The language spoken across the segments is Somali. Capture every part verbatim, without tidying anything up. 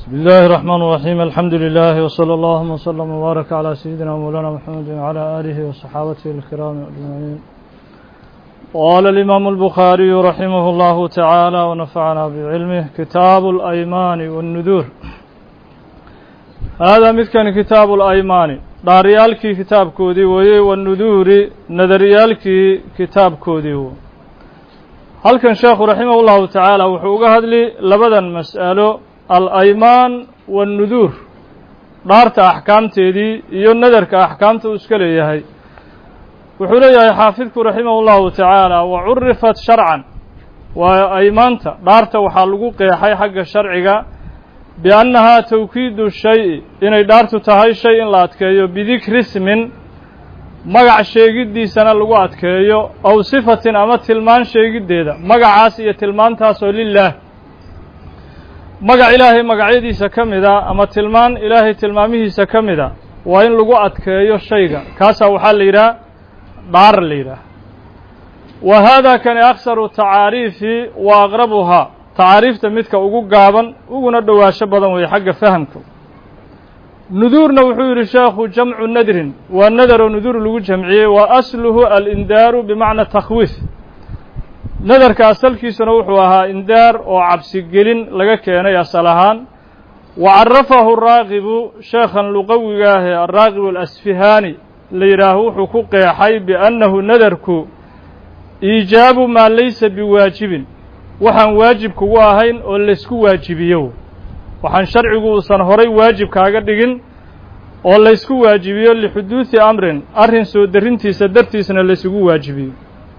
بسم الله الرحمن الرحيم الحمد لله وصلى الله وسلم وبارك على سيدنا مولانا محمد وعلى آله وصحابته الكرام أجمعين. قال الإمام البخاري رحمه الله تعالى ونفعنا بعلمه كتاب الأيمان والنذور. هذا مثل كتاب الأيمان داريالك كتاب كودي والنذور نذريالك كتاب كودي. هل كان شيخ رحمه الله تعالى وحوقه لي لبدا مسألة الأيمان والنذور دارت أحكام تيدي يو نذرك أحكام تسكلي هاي وحولي حافظك رحمه الله تعالى وعرفت شرعا وأيمانت دارت وحلقوك حي حق الشرع بأنها توكيد الشيء إن دارت تهي شيء لا تكيو بذكر اسم مقع شيء دي سنة لقوات كيو أو صفة أما تلمان شيء دي دا مقع عاسية تلمان تاسو لله magac ilaahay magacyadiisa ka mida ama tilmaan ilaahay tilmaamihiisa ka mida waa in lagu adkeeyo shayga kaasa waxaa la yidhaha dhaar la yidhaha wa hada kani aksaru tacaariifi wa aqrabuhaa tacaariifta midka ugu gaaban uguna dhowaasho badan weeye xagga fahamka nuduurna wuxuu yidhi sheekhu jamcu nadrin waa nadaro nuduur lagu jamciyey wa asluhu alindaaru bimacna takhwiif nadarka asalkiisuna wuxuu ahaa indaar oo cabsi gelin laga keenay asal ahaan wa carafahu raaqibu sheekhan luqawiga ah ee araaqibu alasfihaani la yidhaaho wuxuu ku qeexay biannahu nadarku iijaabu maa laysa biwaajibin waxaan waajib kugu ahayn oo laysku waajibiyo waxaan sharcigu uusan horay waajib kaaga dhigin oo laysku waajibiyo lixuduudi amrin arrin soo darintiisa dartiisna laysugu waajibiyo.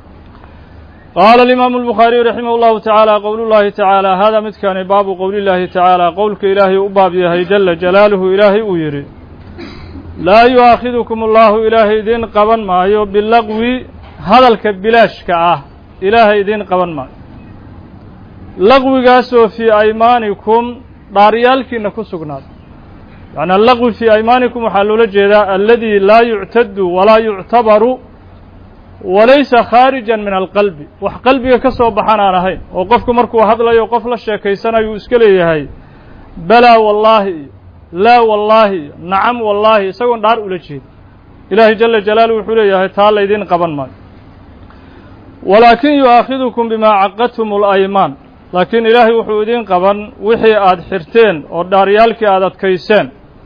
قال الإمام البخاري رحمه الله تعالى قول الله تعالى هذا متكان باب قول الله تعالى قولك إلهي أباب يهي جل جلاله إلهي أيري لا يؤاخذكم الله إلهي دين قبن مايو باللغو هذا الكبلاش كعاه إلهي دين قبن مايو لغو قاسو في أيمانكم داريالك نكسقنات يعني اللغو في أيمانكم حلول الجداء الذي لا يعتد ولا يعتبر وليس خارجا من القلب wax qalbiga ka soo baxan aan ahayn oo qofku markuu hadlayo qof la sheekaysanayo iska leeyahay bala wallahi la wallahi nacam wallahi isagoo dhaar ula jeed ilaahi jalla jalaaluhu wuxuu leeyahay taa la idin qaban maayo walakin yu'akhidukum bima aqadtum al-ayman laakiin ilaahi wuxuu idin qaban wixii aad xirteen oo dhaaryaalkii aad adkayseen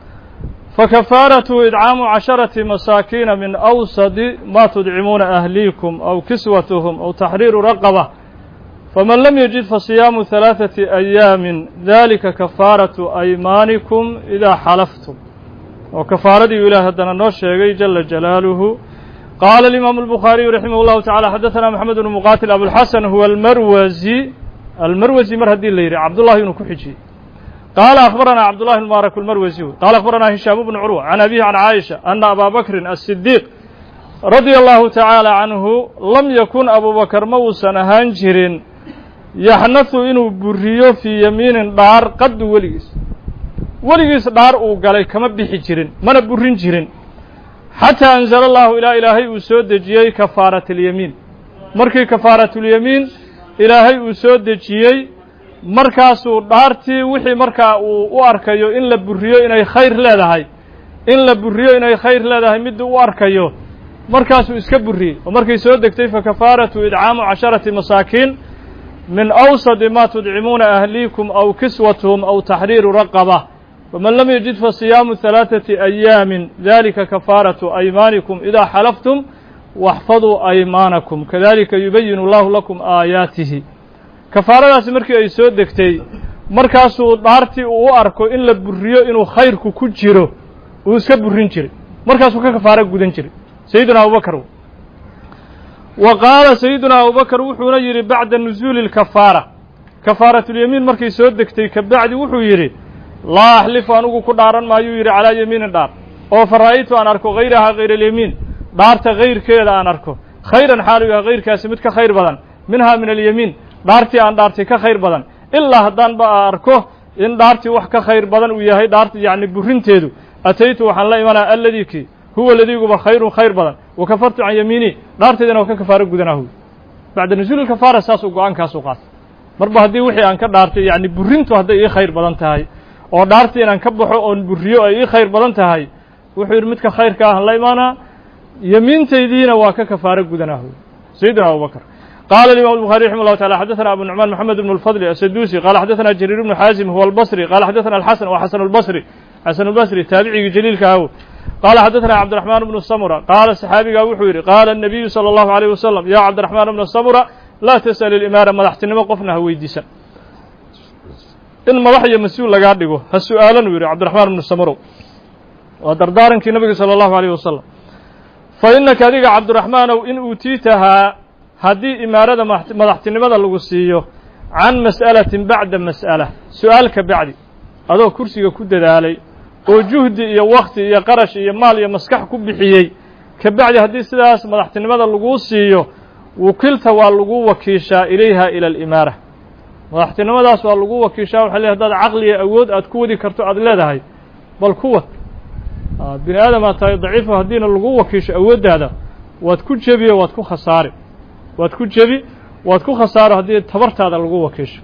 فكفارته إدعام عشرة مساكين من أوسط ما تدعمون أهليكم أو كسوتهم أو تحرير رقبة فمن لم يجد فصيام ثلاثة أيام ذلك كفارة أيمانكم إذا حلفتم وكفارة إله هدنا النوشي جل جلاله. قال الإمام البخاري رحمه الله تعالى حدثنا محمد بن مقاتل أبو الحسن هو المروزي المروزي مرهدي الليري عبد الله بن كحجي قال أخبرنا عبد الله المبارك المروزي قال أخبرنا هشام بن عروة عن أبيه عن عائشة أن أبا بكر الصديق رضي الله تعالى عنه لم يكن أبو بكر موسى هانجر يحنث إنه بريو في يمين دار قد وليس وليس دار وقال كما بحجرين من برين جرين حتى أنزل الله إلى إلهي أسود جيي كفارة اليمين مركي كفارة اليمين إلهي أسود جيي markaasuu dhaartii wixii markaa uu u arkayo in la buriyo inay khayr leedahay in la buriyo inay khayr leedahay mid uu arkayo markaasuu iska buriyey oo markay soo degtay fa kafaaratu idcaamu casharati masaakiin min awsadi ma tudcimuuna ahliikum aw kiswatuhum aw taxriiru raqaba faman lam yajid fa siyaamu halaaثati ayaamin dalika kafaaratu aymaanikum idaa xalaftum waxfaduu aymaanakum kadalika yubayinu allahu lakum aayaatihi. kafaaradaasi markii ay soo degtay markaasuu dhaartii uu u arko in la buriyo inuu khayrku ku jiro uu iska burin jiray markaasuu ka kafaaro gudan jiray sayiduna abubakar wa qaala sayiduna abubakar wuxuuna yidhi bacda nusuuli lkafaara kafaaratulyamiin markay soo degtay ka bacdi wuxuu yidhi laa axlifu anugu ku dhaaran maayuu yidhi calaa yamiinin dhaar oo fa ra'aytu aan arko hayrahaa hayra alyamiin dhaarta hayrkeeda aan arko khayran xaalu yaha hayrkaasi mid ka khayr badan minhaa min alyamiin dhaartii aan dhaartay ka khayr badan ilaa haddaan ba arko in dhaartii wax ka khayr badan uu yahay dhaartii yacni burinteedu ataytu waxaan la imanaa alladii kii huwa ladiguba khayrun khayr badan wa kafartu can yamiinii dhaarteedana waa ka kafaaro gudanahu bacda nusuuli lkafaara saasuu go-aankaasuu qaatay marba haddii wixii aan ka dhaartay yacni burintu hadday ii khayr badan tahay oo dhaartii inaan ka baxo oon buriyo ay ii khayr badan tahay wuxuu yidhi midka khayrka ah la imaanaa yamiintaydiina waa ka kafaaro gudanah sayidina abubakr قال الإمام البخاري رحمه الله تعالى حدثنا أبو النعمان محمد بن الفضل السدوسي قال حدثنا جرير بن حازم هو البصري قال حدثنا الحسن وحسن البصري حسن البصري تابعي جليل كهو قال حدثنا عبد الرحمن بن السمرة قال الصحابي وحوري قال النبي صلى الله عليه وسلم يا عبد الرحمن بن السمرة لا تسأل الإمارة مدحتني وقفنا هويديسا إن مدحي مسؤول لقاعدقه هالسؤالا ويري عبد الرحمن بن السمرة ودردارا كي النبي صلى الله عليه وسلم فإنك هذيك عبد الرحمن وإن أوتيتها haddii imaarada madaxtinimada lagu siiyo can mas'alatin bacda mas'ala su-aal ka bacdi adoo kursiga ku dadaalay oo juhdi iyo wakti iyo qarash iyo maal iyo maskax ku bixiyey ka bacdi haddii sidaas madaxtinimada laguu siiyo wukilta waa lagu wakiishaa ilayha ila alimaara madaxtinimadaas waa lagu wakiishaa waxa leeyahay haddaad caqli iyo awood aad ku wadi karto aad leedahay bal kuwa bini aadama tahay daciifo haddiina lagu wakiisho awooddaada waad ku jebiyo waad ku khasaari waad ku jebi waad ku khasaaro haddii tabartaada lagu wakiisho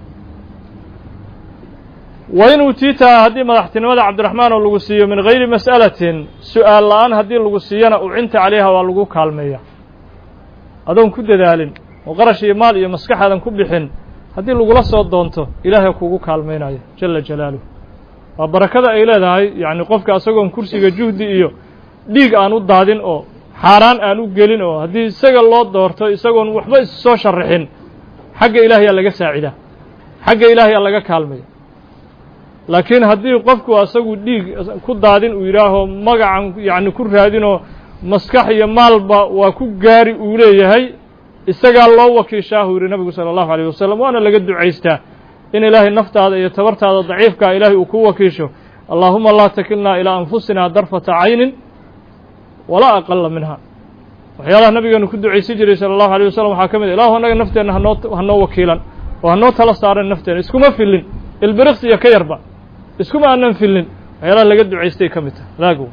wa in utiitaa haddii madaxtinimada cabdiraxmaan oo lagu siiyo min gayri mas'alatin su-aal la-aan haddii lagu siiyana ucinta calayha waa lagu kaalmeeya adoon ku dadaalin oo qarash iyo maal iyo maskaxaadan ku bixin haddii lagula soo doonto ilaahay kugu kaalmaynayo jala jalaaluh waa barakada ay leedahay yacni qofka isagoon kursiga juhdi iyo dhiig aan u daadin oo xaaraan aan u gelin oo haddii isaga loo doorto isagoon waxba issoo sharaxin xagga ilaahayaa laga saacidaa xagga ilaahayaa laga kaalmaya laakiin haddii qofku asagu dhiig ku daadin uu yidhaaho magacan yacni ku raadinoo maskax iyo maalba waa ku gaari uu leeyahay isagaa loo wakiishaahu yidhi nabigu sala allahu alayh wasalam waana laga ducaystaa in ilaahay naftaada iyo tabartaada daciifkaa ilaahay uu ku wakiisho allaahuma laa takilnaa ilaa anfusina darfata caynin walaa aqala minha waxyaalaha nabigeenu ku ducaysi jiray sala allahu alيyه wasalam waxaa ka mid a ilahu annaga nafteenna hanoo hanoo wakiilan oo hanoo tala saaran nafteena iskuma filin ilbiriqsi iyo ka yarba iskuma aanan filin waxyaalaha laga ducaystay ka mid tahay laago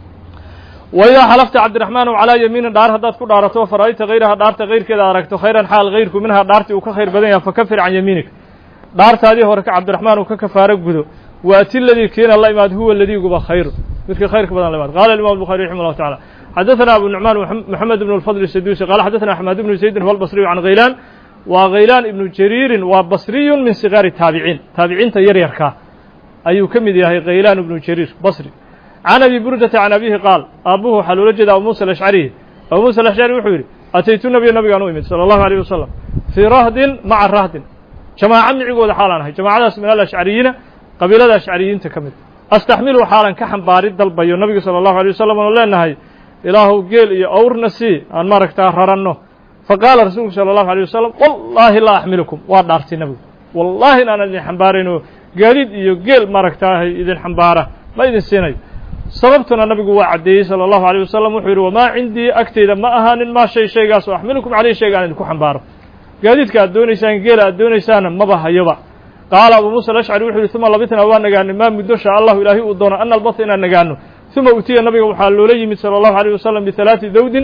wa idaa xalafta cabdiraxmaanow calaa yamiinin dhaar haddaad ku dhaarato fara'ayta hayraha dhaarta hayrkeeda aragto khayran xaal hayrku minhaa dhaartii uu ka khayr badan yahay fakafir can yamiinik dhaartaadii hore ka cabdiraxmaan uu ka kafaaro gudo waati ladii kiina la imaad huwa ladiiguba khayru midkii khayrka badan la imaad qaala imam الbuخarي raximah الlahu taعalى xadaثna abu nuعmaan mxamed ibn الfضل الsadusi qala xadaثna axmed ibnu zaydin huwa albصriyu can haylaan waa haylaan ibnu jariirin waa basriyu min sigaari taabiciin taabiciinta yar yarkaa ayuu ka mid yahay haylaan ibnu jariir basri can abi burdata can abihi qaal aabuhu waxaa loola jeeda abu musa alashcariy abu musa alashcari wuxuu yidhi ataytu nabiya nabigaan u imid salى اllahu عalيه wasalam fii rahdin maca rahdin jamaaco micigooda xaalaan ahay jamaacadaas min alashcariyiina qabiilada ashcariyiinta ka mid astaxmilu xaalan ka xambaari dalbayo nabigu salى اllahu alيه wasalam oonu leenahay ilaahu geel iyo awrna sii aan maaragtaa raranno faqaala rasuulku salى اllahu alيه wasalam wallaahi laa axmilukum waa dhaartay nabigu wallaahi inaanan idin xambaarayno gaadiid iyo geel maaragtaahay idin xambaara ma idin siinayo sababtuna nabigu waa caddeeyey salى اllahu alيه wasalam wuxuu yidhi wamaa cindii agtayda ma ahaanin maa shay shaygaas oo axmilukum caleyh shayga aan idinku xambaaro gaadiidka aad doonaysaan geela aad doonaysaana maba hayoba qaala abu muusa alashcari wuxuu yihi uma labitnaa waa nagaanay maa muddo shaa allahu ilaahay uu doono ana albata inaan nagaano uma utiya nabiga waxaa loola yimid salى اllahu alيyه wasalam bihalaati dawdin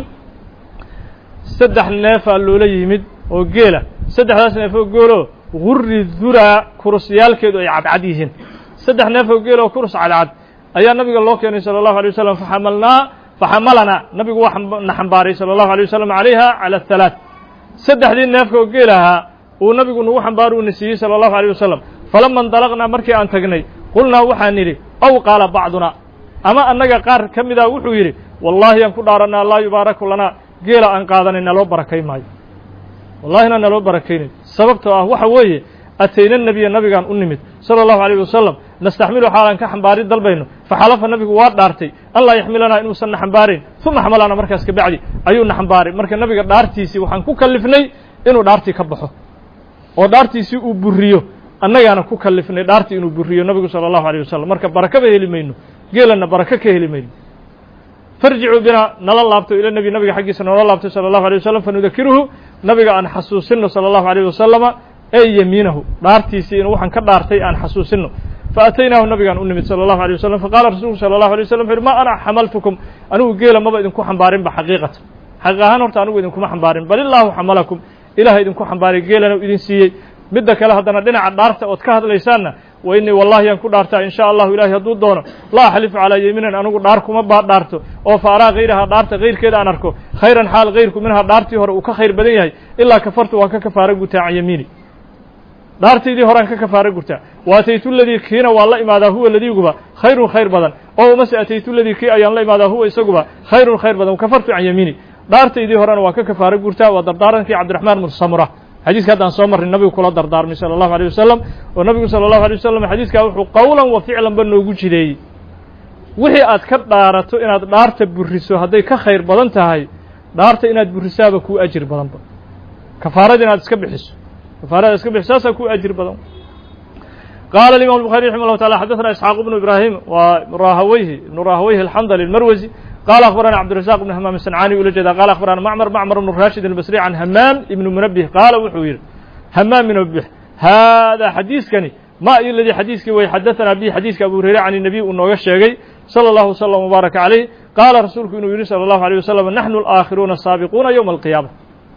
saddex neefaa loola yimid oo geela saddexdaas neef oo geeloo guri duraa kurusyaalkeedu ay cadcad yihiin saddex neef oo geel oo kurus cadcad ayaa nabiga loo keenay salى اllahu alيه wasalam faxamalnaa faxamalanaa nabigu waa na xambaaray salى اllahu alيه wasalam calayha calى halaaث saddexdii neefka oo geel ahaa uu nabigu nagu xambaar uuna siiyey salى اllahu alيه wasalam falama indalaqnaa markii aan tagnay qulnaa waxaan nidhi aw qaala bacduna ama annaga qaar ka mida wuxuu yidhi wallaahi aan ku dhaarannaa laa yubaaraku lanaa geela aan qaadanay naloo barakay maayo wallahina naloo barakaynayo sababtoo ah waxa weeye atayna nebiya nabigaan u nimid salى اllahu عalيه wasalam nastaxmilu xaalaan ka xambaari dalbayno faxalafa nabigu waa dhaartay an laa yaxmilanaa inuusan na xambaarayn uma xamalana markaas ka bacdi ayuu na xambaaray marka nabiga dhaartiisii waxaan ku kalifnay inuu dhaartii ka baxo oo dhaartiisii uu buriyo annagaana ku kalifnay dhaartii inuu buriyo nabigu salى اllahu عalيه wasalam marka barakaba heli mayno geelana barako ka heli mayno farjicuu bina nala laabto ila nebi nabiga xaggiisa noola laabtay salى اllahu عalيه wasalam fanudakiruhu nabiga aan xasuusino salى اllahu عalيه wasalama ey yamiinahu dhaartiisii in waxaan ka dhaartay aan xasuusino faataynaahu nabigaan u nimid salى اllahu عalيه wasalam faqaala rasuulku salى اllahu عalيه wasalam wuxu uhi ma ana xamaltukum anigu geela maba idinku xambaarinba xaqiiqatan xaqiiq ahaan horta anigu idinkuma xambaarin bal illaahu xamalakum ilahay idinku xambaaray geelana idin siiyey midda kale haddana dhinaca dhaarta ood ka hadlaysaanna وإني والله أن كدارتا إن شاء الله إلهي هدو دونه لا أحلف على يمين أنو داركم ما دارتو أو فأرى غيرها دارت غير كذا أنركو خيرا حال غيركم منها دارتي هر وكخير بدنيها إلا كفرت وككفار قتاع يميني دارتي دي هران ككفار قتاع وأتيت الذي كينا والله ماذا هو الذي يقبى خير خير بدن أو مس أتيت الذي كي أيان الله ماذا هو يسقبى خير خير بدن وكفرت عن يميني دارتي دي هران وككفار قتاع ودردارا في عبد الرحمن بن سمرة حديث كذا صومر النبي كل دردار صلى الله عليه وسلم والنبي صلى الله عليه وسلم حديث كذا قولا وفعلا بنو جدي وحي أذكر دارته إن دارت برسو هذا كخير بدن تهاي دارت إن برسابة كو أجر بدن كفارة إن تسكب حس كفارة تسكب حساسة كو أجر بدن قال الإمام البخاري رحمه الله تعالى حدثنا إسحاق بن إبراهيم وراهويه بن راهويه الحنظلي المروزي قال أخبرنا عبد الرزاق بن همام الصنعاني ولجد قال أخبرنا معمر معمر بن راشد البصري عن همام بن منبه قال وحوير همام بن منبه هذا حديث كني ما الذي حديث كي ويحدثنا به حديث أبو هريرة عن النبي أنه يشجع صلى الله وسلم وبارك عليه قال رسولك إنه صلى الله عليه وسلم نحن الآخرون السابقون يوم القيامة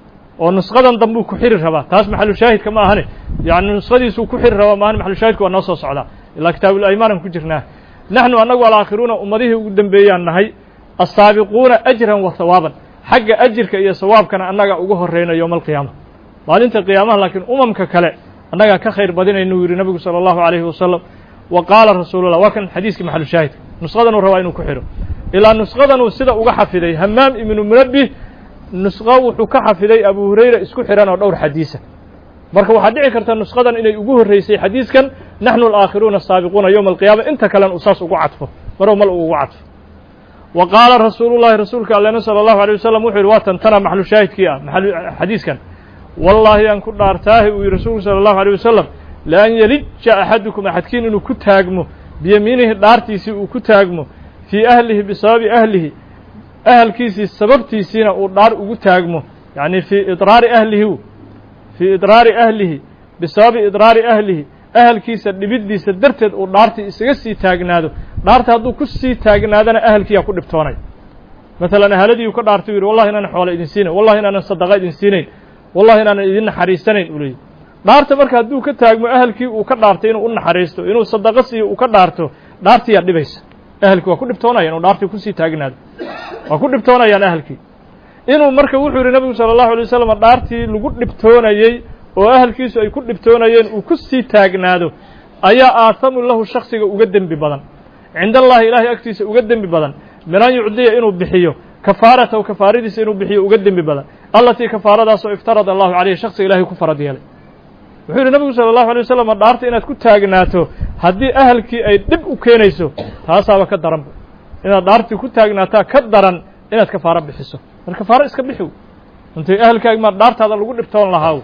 ونسخة ضمبو كحير ربا تاس محل شاهد كما هني يعني نسخة سو كحير ربا ما هن محل شاهد كوا نص صعدا إلا كتاب الأيمان كجرناه نحن أنو الآخرون أمده قدام بيان نهي السابقون أجرا وثوابا حق أجرك إيا ثواب كان أنك أقوه الرين يوم القيامة بعدين القيامة لكن أممك كلا أنك كخير بدين إنه يري النبي صلى الله عليه وسلم وقال رسول الله وكان حديث محل شاهد نسخة رواية كحيره إلى نسخة سيدة أقحفدي همام ابن منبه نسخة وحكحفدي أبو هريرة اسكو حيران ودور حديثا marka waxa dhici karta nusqadan inay ugu horeysay xadiiskan nahnu al-aakhiruuna as-saabiquuna yawm al-qiyaamah inta kalan usaas ugu cadfo maro mal ugu cadfo wa qaala rasuulullaahi rasuulka allaah sallallahu alayhi wasallam wuxuu waa tantana maxlu shaahidkii ah maxlu xadiiskan wallahi an ku dhaartaahi uu rasuulku sallallahu alayhi wasallam la an yalija ahadukum ahadkiin inuu ku taagmo biyamiinihi dhaartiisi uu ku taagmo fi ahlihi bisababi ahlihi ahlkiisi sababtiisina uu dhaar ugu taagmo yani fi idraari ahlihi في إضرار أهله بسبب إضرار أهله أهل كيس دبدي سدرتد ودارتي إسقسي تاجنادو دارت هذو كسي تاجنادنا أهل كي يكون دبتوني مثلا أهلدي يكون دارتي والله إن أنا حول إذن سنين والله إن أنا صدقاء إذن سنين والله إن أنا إذن حريستين أولي دارت مرك هذو كتاجم أهل كي وكان دارتين وإن حريستو إنه صدقسي وكان دارتو دارتي يدي بيس أهل كي يكون دبتوني يعني دارتي كسي تاجناد وكون دبتوني يعني أهل كي inuu marka wuxuu yiri nabiga sallallahu alayhi wasallam dhaartii lagu dhibtoonayay oo ahalkiisu ay ku dhibtoonayeen uu ku sii taagnaado ayaa aathamu lahu shakhsiga uga dambi badan inda Allah ilaahi agtiisa uga dambi badan miran yuudiya inuu bixiyo kafaarata oo kafaaradiisa inuu bixiyo uga dambi badan allati kafaaradaas oo iftarada Allah alayhi shakhsiga ilaahi ku farad yeelay wuxuu yiri nabiga sallallahu alayhi wasallam dhaartii inaad ku taagnaato hadii ahalkii ay dib u keenayso taasaaba ka daran inaad dhaartii ku taagnaataa ka daran inaad kafaara bixiso الكفارة إسكبحوا أنت أهلك ما دارت هذا اللي قلت لهم لهاو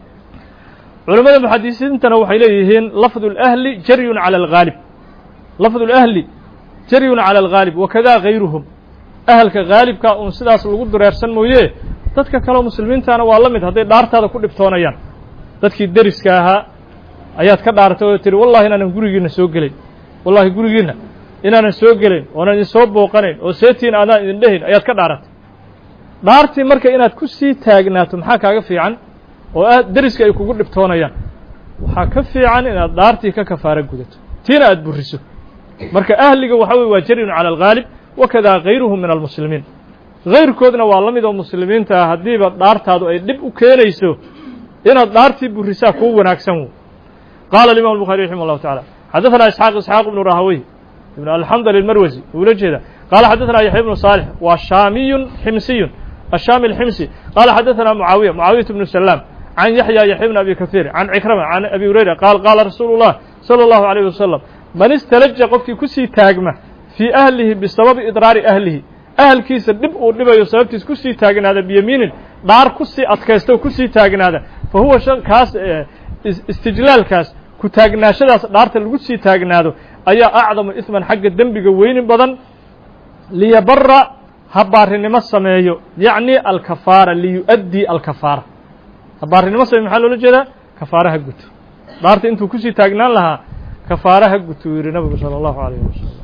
علماء المحدثين تنوح إليهن لفظ الأهل جري على الغالب لفظ الأهل جري على الغالب وكذا غيرهم أهلك غالب كأنسداس اللي قلت رأسن مويه تذكر كلام مسلمين تانا والله مت هذا دارت هذا كل بتونا يان تذكر درس كها آيات كدارته تري والله إن أنا نقول جينا سوقلين والله يقول جينا إن أنا سوقلين وأنا نسوب بوقنين وسيتين أنا إندهين آيات كدارت dhaartii marka inaad ku sii taagnaato maxaa kaaga fiican oo aad dariska ay kugu dhibtoonayaan waxaa ka fiican inaad dhaartii ka kafaara gudato tiina aad buriso marka ahliga waxa weey waa jarin cala al-ghalib wakada ghayruhum min al-muslimin ghayrkoodna waa lamid oo muslimiinta hadiiba dhaartaadu ay dib u keenayso inaad dhaartii burisaa ku wanaagsan qala al-imam al-bukhari rahimahullah ta'ala hadathana ishaq ishaq ibn rahawi ibn al-hamdali al-marwazi wulajeda qala hadathana yahya ibn salih wa shamiyun himsiyun الشامي الحمصي قال حدثنا معاوية معاوية بن سلام عن يحيى يحيى بن أبي كثير عن عكرمة عن أبي هريرة قال قال رسول الله صلى الله عليه وسلم من استلجى قفك كسي تاجمة في أهله بسبب إضرار أهله أهل كيس الدب ودب يسبب كسي تاجن هذا بيمين دار كسي أتكاستو كسي تاجن هذا فهو شن كاس استجلال كاس كتاجنا شدا دار الكسي تاجن هذا أي أعظم إثما حق الذنب جوين بدن ليبر هبارنما سميو يعني الكفارة ليؤدي الكفارة هبارنما سميو محل ولا جدا كفارة هجوت دارت انتو كسي تاجنان لها كفارة هجوت ويري النبي صلى الله عليه وسلم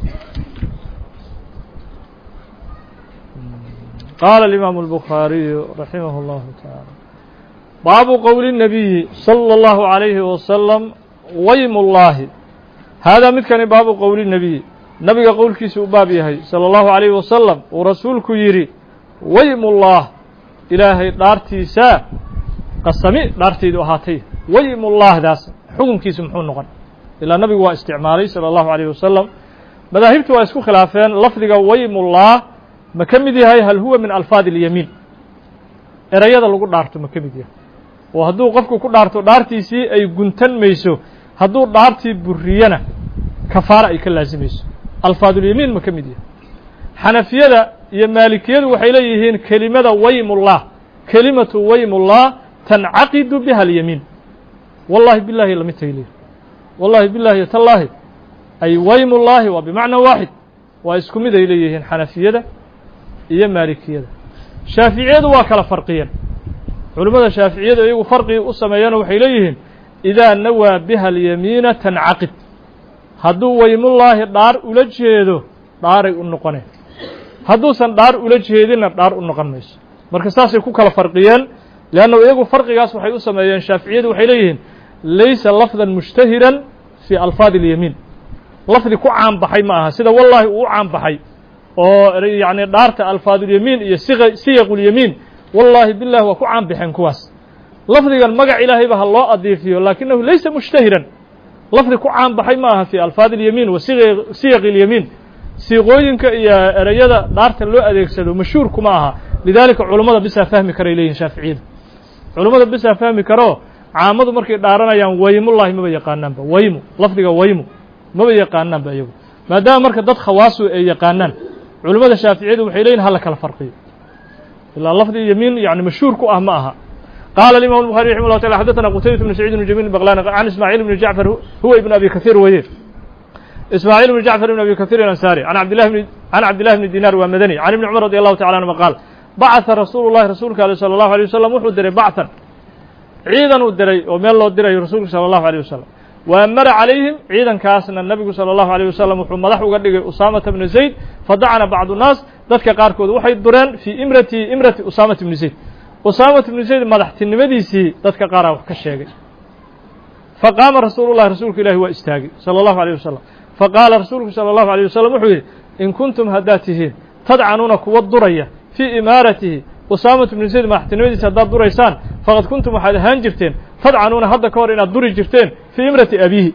قال الإمام البخاري رحمه الله تعالى باب قول النبي صلى الله عليه وسلم ويم الله haadaa midkani baabu qowli nebiyi nabiga qowlkiisa u baab yahay sala allahu calayhi wasalam uu rasuulku yidhi waymullah ilaahay dhaartiisaa qasami dhaartaydu ahaatay waymullahdaas xukunkiisa muxuu noqon ilaa nabigu waa isticmaalay sala allahu calayhi wasalam madaahibtu waa isku khilaafeen lafdiga waymullah ma ka mid yahay hal huwa min alfaadi اlyamiin erayada lagu dhaarto ma ka mid yahay oo hadduu qofku ku dhaarto dhaartiisii ay guntan mayso hadduu dhaartii buriyana kafaara ay ka laasimayso alfaadulyamiin ma ka mid yahay xanafiyada iyo maalikiyadu waxay leeyihiin kelimada waymullah kelimatu waymullah tancaqidu biha alyamiin wallahi billahi lama tayliyo wallahi billahi tallaahi ay waymullaahi waa bimacnaa waaxid waa isku mid ay leeyihiin xanafiyada iyo maalikiyada shaaficiyadu waa kala farqiyeen culimmada shaaficiyada iyagu farqii u sameeyana waxay leeyihiin idaa nawaa biha alyamiina tancaqid hadduu waymullaahi dhaar ula jeedo dhaaray u noqoneen hadduusan dhaar ula jeedinna dhaar u noqon mayso marka saasay ku kala farqiyeen leanna iyagu farqigaas waxay u sameeyeen shaaficiyadu waxay leeyihiin laysa lafdan mushtahiran fii alfaadi اlyamiin lafdi ku caan baxay ma aha sida wallaahi uu u caan baxay oo yacni dhaarta alfaadulyamiin iyo siyaqulyamiin wallaahi billahi waa ku caan baxeen kuwaas lafdigan magac ilaahayba ha loo adiifiyo laakinahu laysa mushtahiran lafdi ku caan baxay ma aha fii alfaadi اlyamiin wa siyaqi اlyamiin siiqooyinka iyo ereyada dhaarta loo adeegsado mashhuur kuma aha lidaalika culummada bisaa fahmi karay leeyihin shaaficiyadu culummada bisaa fahmi karoo caamadu markay dhaaranayaan waymullaahi maba yaqaanaanba waymu lafdiga waymu maba yaqaanaanba iyagu maadaama marka dad khawaasu ay yaqaanaan culimmada shaaficiyadu waxay leeyihin hala kala farqiyo ilaa lafdi yamiin yani mashhuur ku ah ma aha qaala alimam الbuخarي raximah llah taala xadaثana qutaybat bn saciid bn jamil baqlani can ismaaciil bni jacfar huwa ibn abi kahiir weye ismaaciil bn jacfar ibn abi kahiir alansaari an abdillahi bni can cabdillahi bni dinar waa madani can ibni cumar radi allahu tacala anhuma qaal bacثa rasuulu llahi rasuulka ale salى allahu alيه wasalam wuxuu diray bacثan ciidan uu diray oo meel loo dirayo rasuulku salى allahu alيه wasalam wa amara calayhim ciidankaasna nabigu salى allahu alيه wasalam wuxuu madax uga dhigay usaamata bna zayd fadacana bacdu nnaas dadka qaarkood waxay dureen fii imrati imrati usaamata bni zayd usaamata bni zayd madaxtinimadiisii dadka qaaraa wax ka sheegay faqaama rasuulu llahi rasuulku ilahi waa istaagay salى allahu alيه wasalam faqaala rasuulku salى allahu alيه wasalam wuxuu yidhi in kuntum haddaad tihiin tadcanuuna kuwa duraya fii imaaratihi usaamatu bni zayd madaxtinimadiisa haddaad duraysaan faqad kuntum waxaad ahaan jirteen tadcanuuna hadda ka hor inaad duri jirteen fii imrati abiihi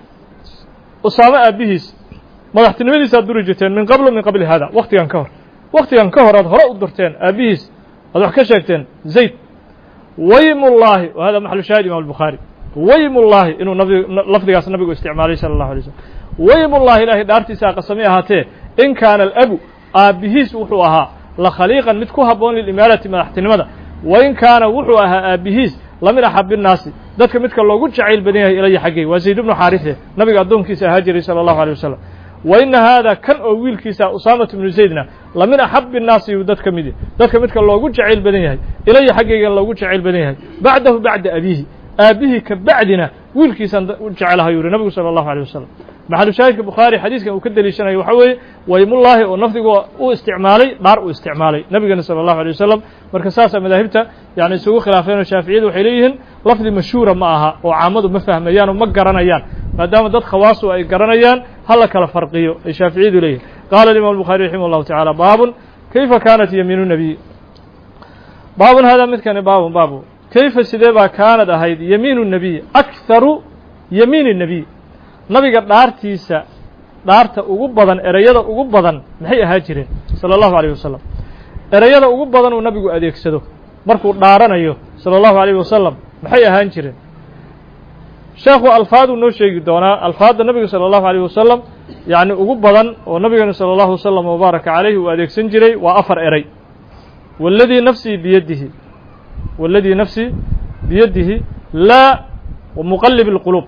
usaamo aabbihiis madaxtinimadiisaad duri jirteen min qablu min qabli hada waktigan ka hor waktigan ka hor aad hore u durteen aabbihiis aad wax ka sheegteen zayd waymullaahi wa hada maxalu shaahid imam albukhaari waymullaahi inuu nabig lafdigaas nabigu isticmaalay sala allahu alay slm waymullahi ilaahay dhaartiisaa qasami ahaatee in kaana alabu aabbihiis wuxuu ahaa la khaliiqan mid ku habboon lilimaarati madaxtinimada wain kaana wuxuu ahaa aabbihiis lamin axab innaasi dadka midka loogu jacayl badan yahay ilaya xaggay waa zayd ibnu xaarife nabiga addoonkiisa ahaa jiray sala allahu alay wasalam wa ina haada kan oo wiilkiisa usaamatu bnu zaydna lamin axab innaasi yuu dad ka mid yahy dadka midka loogu jacayl badan yahay ilaya xaggaygan loogu jacayl badan yahay bacdahu bacda abiihi aabbihii ka bacdina wiilkiisaan u jecelaha yuu yihi nabigu sala allahu alيh wasalam maxalu shaahidka bukhaari xadiiskan uu ka deliishanayo waxaa weeye waymullaahi oo nafdigu u isticmaalay dhaar uu isticmaalay nabigana salى allahu alيه wasalam marka saasaa madaahibta yani isugu khilaafeen oo shaaficiyadu waxay leeyihiin lafdi mashhuura ma aha oo caamadu ma fahmayaan oo ma garanayaan maadaama dad khawaasu ay garanayaan hala kala farqiyo ay shaaficiyadu leeyihin qaala imam الbuخarي raximah اllahu taعala baabun kayfa kaanat yamiinu nabiy baabun hada midkani baabun baabu kayfa sidee baa kaanad ahayd yamiinu الnabiy akharu yamiini الnabiy nabiga dhaartiisa dhaarta ugu badan ereyada ugu badan maxay ahaa jireen salى allahu alيyه wasalam ereyada ugu badan uu nabigu adeegsado markuu dhaaranayo salى allahu alيyه wasalam maxay ahaan jireen sheekhu alfaaduu noo sheegi doonaa alfaadda nabiga salى allahu alيyه wasalam yacni ugu badan oo nabigana salى allahu wasalam wabaaraka calayhi uu adeegsan jiray waa afar erey waladii nafsii biyadihi waladii nafsii biyadihi laa wamuqalib اlquluub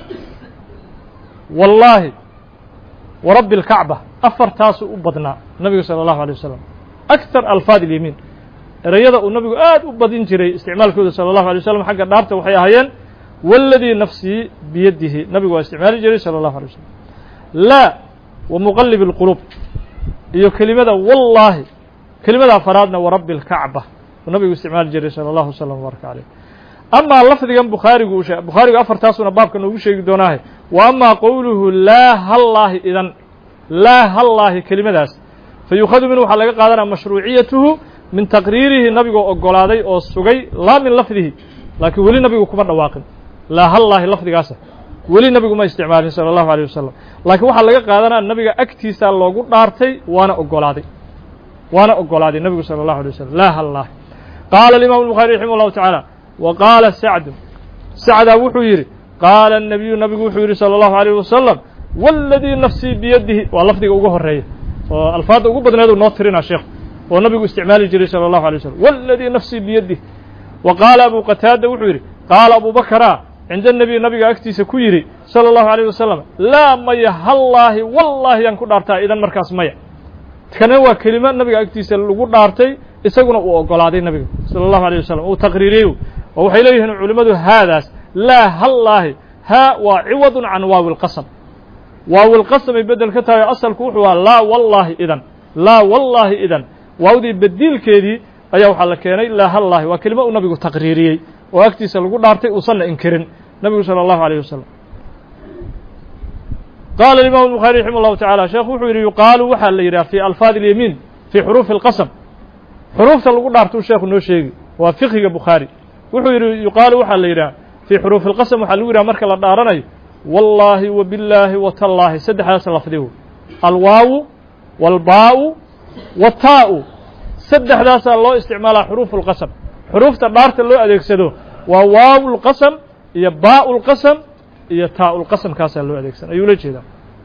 wallaahi warabbi اlkacba afartaasuu u badnaa nabiga salى allahu alيه wasalam aktar alfaad اlyamiin ereyada uu nabigu aad u badin jiray isticmaalkooda salى allahu alay wasalam xagga dhaarta waxay ahaayeen waladii nafsii biyadihi nabigu waa isticmaali jiray salى allahu alay wasalam laa wamuqalib اlquluub iyo kelimada wallaahi kelimada afaraadna warabbi اlkacba uu nabigu isticmaali jiray salى allahu wasalam wbaaraka caleyh amaa lafdigan bukhaarigu bukhaarigu afartaasuna baabka noogu sheegi doonaahe وأما قوله لا هالله إذن لا هالله كلمة داس فيؤخذ منه وحا لغا قادنا مشروعيته من تقريره نبيغو أقولادي أو السوغي لا من لفظه لكن ولي نبيغو كمان رواقن لا هالله لفظ قاسة ولي نبيغو ما استعماله صلى الله عليه وسلم لكن وحا لغا قادنا النبيغا أكتيسا لوغو دارتي وانا أقولادي وانا أقولادي النبي صلى الله عليه وسلم لا هالله. قال الإمام البخاري رحمه الله تعالى وقال سعد سعد وحو يري قال النبي النبي وحو يري صلى الله عليه وسلم والذي نفسي بيده واللفظ ugu horeeyo oo alfaada ugu badneedu noo tirina sheekh oo nabigu isticmaali jiray صلى الله عليه وسلم والذي نفسي بيده. وقال أبو قتادة وحو يري قال أبو بكر عند النبي النبي agtiisa ku yiri صلى الله عليه وسلم لا ميا الله والله yan ku dhaartaa idan markaas maya kana waa kelima nabiga agtiisa lagu dhaartay isaguna uu ogolaaday nabiga صلى الله عليه وسلم uu taqriiriyo oo waxay leeyihiin culimadu haadaas لا هالله ها وعوض عن واو القسم واو القسم بدل كتاب أصل كوحوا لا والله إذن لا والله إذن واو دي بديل كذي أيها وحلا كيني لا هالله وكلمة النبي تقريري وأكتي سلقوا دارتي وصلنا إنكرن نبي صلى الله عليه وسلم. قال الإمام البخاري رحمه الله تعالى شيخ وحوري يقال وحل يرى في ألفاظ اليمين في حروف القسم حروف سلقوا دارتو الشيخ النوشيغي وفقه البخاري وحوري يقال وحل يرى في حروف القسم وحلو يرى مركل الدارني والله وبالله وتالله سدح هذا لفظه الواو والباء والتاء سدح هذا الله استعمال حروف القسم حروف تدارت اللي أديكسدو وواو القسم هي باء القسم هي تاء القسم كاس اللي أديكسد أيوة كذا.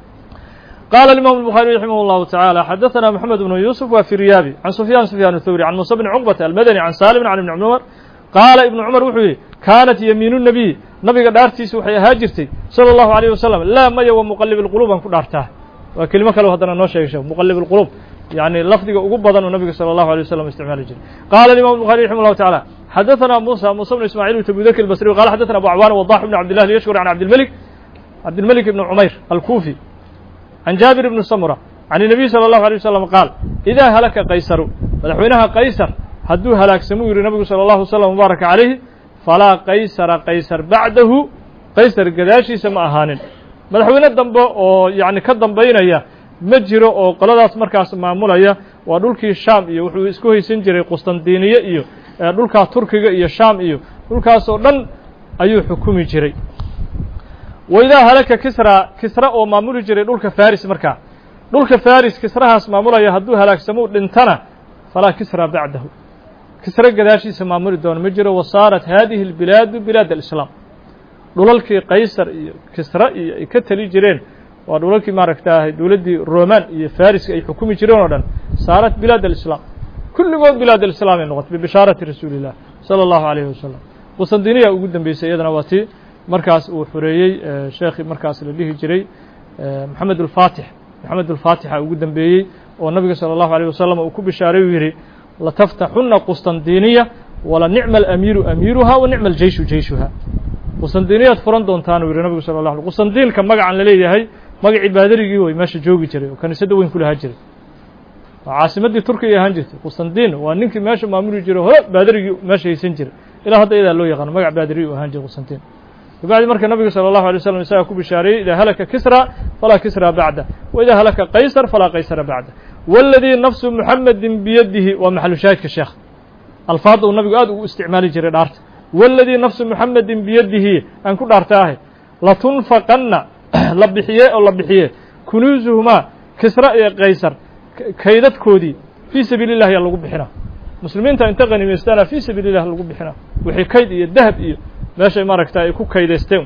قال الإمام البخاري رحمه الله تعالى حدثنا محمد بن يوسف وفي ريابي عن سفيان سفيان الثوري عن مصعب بن عقبة المدني عن سالم عن ابن عمر قال ابن عمر وحوي كانت يمين النبي نبي دارتيس وحي هاجرتي صلى الله عليه وسلم لا ما يو مقلب القلوب ان كدارته وكلمه كلو هدنا نو شيغ مقلب القلوب يعني لفظه ugu badan oo nabiga صلى الله عليه وسلم استعمال jiray. قال الامام البخاري رحمه الله تعالى حدثنا موسى موسى بن اسماعيل وتبوذك البصري قال حدثنا ابو عوان وضاح بن عبد الله يشكر عن عبد الملك عبد الملك بن عمير الكوفي عن جابر بن سمرة عن النبي صلى الله عليه وسلم قال اذا هلك قيصر مدحوينها قيصر hadduu halaagsamuu yidhi nabigu salى اllahu slm mubaarak calayhi falaa qaysara qaysar bacdahu qaysar gadaashiisa ma ahaanin madaxweyne dambe oo yani ka dambaynaya ma jiro oo qoladaas markaas maamulaya waa dhulkii shaam iyo wuxuu isku haysan jiray qustandiniye iyo dhulkaa turkiga iyo shaam iyo dhulkaas oo dhan ayuu xukumi jiray. waidaa halaka kisra kisra oo maamuli jiray dhulka faris markaa dhulka faris kisrahaas maamulaya hadduu halaagsamuu dhintana falaa kisra bacdahu kisra gadaashiisa maamuli doono ma jiro. wasaarat hadihi اlbilaadu bilaad alislaam dhulalkii qaysar iyo kisra iyo ay ka tali jireen waa dhulalkii maaragtaahay dowladdii roman iyo fariska ay xukumi jireen oo dhan saarat bilaad alislaam kulligood bilaad alislaam ay noqotay bibishaarati rasuuli illah salى اllahu alayhi wasalam. qustandiniya ugu dambeysay iyadana waa tii markaas uu xoreeyey sheekhi markaas la dhihi jiray maxamed alfaatix maxamed alfaatixa ugu dambeeyey oo nabiga salى اllahu alayه wasalam uu ku bishaaray uu yidhi lataftaxuna qustandiniya wala nicma alamiiru amiiruha wa nicma aljeyshu jeyshuha qustandiniyaad furan doontaan uu yidhi nabigu sala allah alay qustandiinka magacan la leeyahay magacii baadarigii way meesha joogi jiray oo kaniisadda weyn ku lahaa jiray waa caasimaddii turkiga ahaan jirtay qustandiin waa ninkii meesha maamuli jiray hore baadarigii meesha haysan jiray ilaa hadda iyadaa loo yaqaano magac baadari u ahaan jiray qustandiin. kabacdi marka nabiga salى اllahu alay waslm isagaa ku bishaareeyey idaa halaka kisra falaa kisra bacda waidaa halaka qaysar falaa qaysara bacda waladii nafsu muxamedin biyadihi waa maxalu shaahidka sheekh alfaadda uu nabigu aad ugu isticmaali jiray dhaarta waladii nafsu muxamedin biyadihi aan ku dhaartaahay latunfaqanna la bixiye oo la bixiye kunuusuhumaa kisra iyo qaysar kaydadkoodii fii sabiili اllahi yaa lagu bixinaa muslimiinta inta qanimaystaana fii sabiili اllah lagu bixinaa wixii kayd iyo dahab iyo meeshay maaragta ay ku kaydaysteen.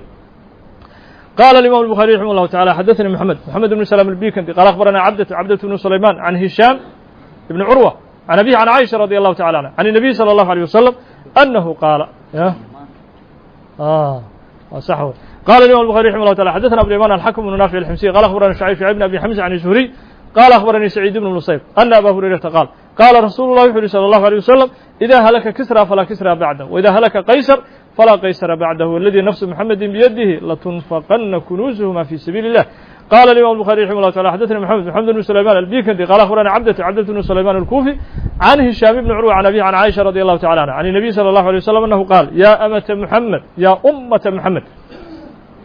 قال الإمام البخاري رحمه الله تعالى حدثني محمد محمد بن سلام البيكندي قال أخبرنا عبدة عبدة بن سليمان عن هشام بن عروة عن أبيه عن عائشة رضي الله تعالى عنها عن النبي صلى الله عليه وسلم أنه قال يا آه صحوه. قال الإمام البخاري رحمه الله تعالى حدثنا أبو اليمان الحكم بن نافع الحمصي قال أخبرنا شعيب شعيب بن أبي حمزة عن الزهري قال أخبرني سعيد بن المصيب أن أبا هريرة قال قال رسول الله صلى الله عليه وسلم إذا هلك كسرى فلا كسرى بعده وإذا هلك قيصر فلا قيصر بعده والذي نفس محمد بيده لتنفقن كنوزهما في سبيل الله. قال الإمام البخاري رحمه الله تعالى حدثنا محمد محمد بن سليمان البيكندي قال أخبرنا عبدة عبدة بن سليمان الكوفي عن هشام بن عروة عن أبيه عن عائشة رضي الله تعالى عنها عن النبي صلى الله عليه وسلم أنه قال يا أمة محمد يا أمة محمد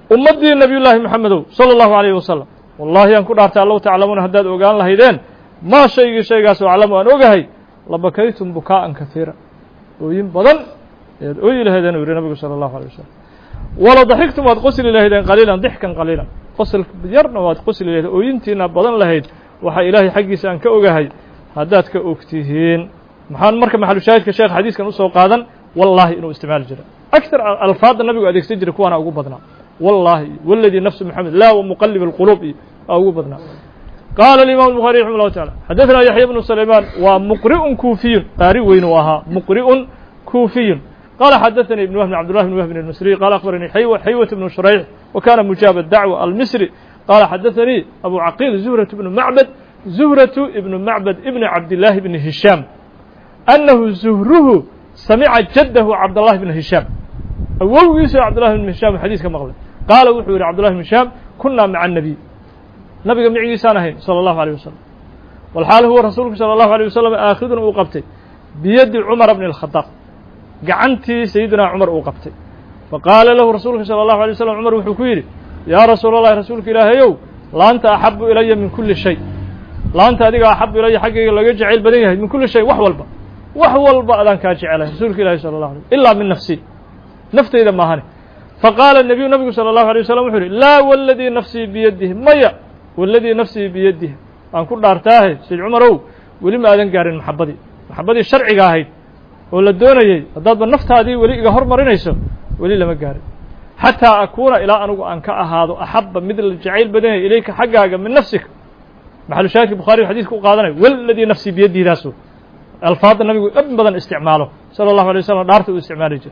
ummaddii nabiyullaahi maxamedow sala allahu calayhi wasalam wallahi aan ku dhaartay allow taclamuuna haddaad ogaan lahaydeen maa shaygii shaygaas oo aclamu aan ogahay labakaytum bukaa'an kahiira ooyin badan ayaad ooyi lahaydeen uu yihi nabigu sala allahu alay wasalam wala daxigtum waad qosli lahaydeen qaliilan dixkan qaliilan qosl yarna waad qosli lahaydeen ooyintiina badan lahayd waxaa ilaahay xaggiisa aan ka ogahay haddaad ka ogtihiin maxaan marka maxalu shaahidka sheekh xadiiskan usoo qaadan wallahi inuu isticmaali jira aktar alfaadda nabigu adeegsan jiray kuwaana ugu badnaa wallahi waladii nafsu maxamed laa wamuqalib alquluub iyo aa ugu badnaa qaala alimam الbuخariي raximah اllahu taعala xadaثna yaxya bnu sulayman waa muqri'un kuufiyun qaari weyn uu ahaa muqri'un kuufiyun qala xadaثanii ibn wahb cabdullah bn wahbin الmisri qala akhbaranii xaywة bnu shurayx wa kana mujaaba dacwa almisri qala xadaثanii abu caqiil zuhraة bnu macbad zuhraة ibnu macbad ibni cabdillaahi bni hishaam annahu zuhruhu samica jaddahu cabdالlahi bn hishaam awowgiisa cabdullahi bn hishaam xadiiska maqlay qaala wuxuu yihi cabdullahi bn hishaam kunaa maca الnabiy nabiga micigiisaan ahayn salى الlahu عalيه wasalam walxaal huwa rasuulku salى الlahu عalيه wasalam aakhidun uu qabtay biyadi cumara bni الkhadaab gacantii sayidina cumar uu qabtay faqaala lahu rasuulka salى الlahu عalيه wasalam cumar wuxuu ku yidhi yaa rasuul اllahi rasuulka ilaahayow laanta axabu ilaya min kuli shay laanta adiga axabu ilaya xaggayga laga jecayl badan yahay min kuli shay wax walba wax walba adaan kaa jecelahay rasuulka ilahi salى الlahu alيه ilaa min nafsi naftayda maahane faqaala nabiyu nabigu salى الlahu عalيه wasalam wuxuu yihi laa waladii nafsii biyadihi maya waladii nafsii biyadihi aan ku dhaartaahe sayd cumarow weli ma aadan gaarin maxabadii maxabadii sharciga ahayd oo la doonayey haddaadba naftaadii weli iga hormarinayso weli lama gaarin xataa akuuna ilaa anugu aan ka ahaado axaba mid la jacayl badan yahay ilayka xaggaaga min nafsika maxalu shaahidka bukhari xadiiska u qaadanayo waladii nafsii biyadiidaasu alfaadda nabigu in badan isticmaalo sala allahu alay wasalam dhaarta uu isticmaali jiray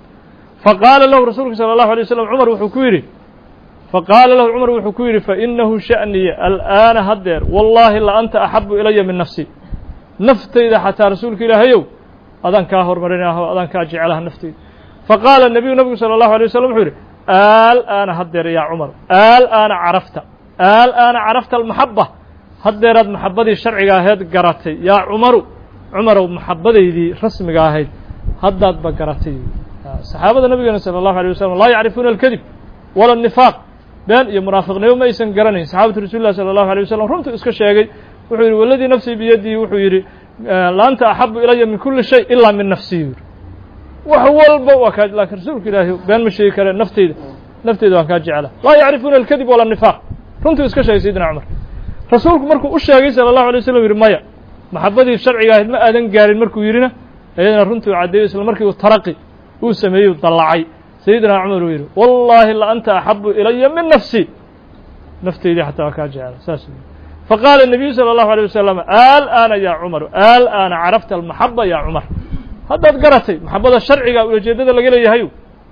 faqaala lahu rasuulku sala allahu alay wasalam cumar wuxuu ku yidhi faqaala lahu cumar wuxuu ku yidhi fainahu sha'niya al'aana haddeer wallaahi la anta axabu ilaya min nafsi naftayda xataa rasuulka ilaahayow adaan kaa hormarinaho adaan kaa jecelaha naftayda faqaala nabiyu nabigu sala allahu alay wasalam wuxuu yidhi al'aana haddeer yaa cumar al'aana carafta al'aana carafta almaxaba haddeeraad maxabadii sharciga ahayd garatay yaa cumaru cumarow maxabadaydii rasmiga ahayd haddaadba garatay saxaabada nabigeena salى الlahu عalيه wasalam laa yacrifuuna alkadib wala الnifaaq been iyo munaafiqnimo ma aysan garanayn saxaabatu rasuuli lah salى الlahu عalيه wasalam runtu iska sheegay wuxuu yidhi waladii nafsii biyadihi wuxuu yidhi laanta axabu ilaya min kuli shay ilaa min nafsii yidhi wax walba waa kaa laakiin rasuulka ilaahi been ma sheegi kareen nafteyda nafteyda waan kaa jecela laa yacrifuuna alkadib wala الnifaaq runtuu iska sheegay sayidina cumar rasuulku markuu u sheegay salى الlahu عalيه wasalam yidhi maya maxabadii sharciga ahayd ma aadan gaarin markuu yidhina iyadana runtuu caddeeyo isla markii uu taraqi uu sameeyey dallacay sayidina cumar uu yidhi wallaahi la anta axabu ilaya min nafsi nafteydii xataa waa kaa jecela saas faqaala الnabiyu salى الlahu عalيه wasalam al'aana ya cumaru al'aana carafta almaxaba ya cumar haddaad garatay maxabada sharciga ulajeedada laga leeyahay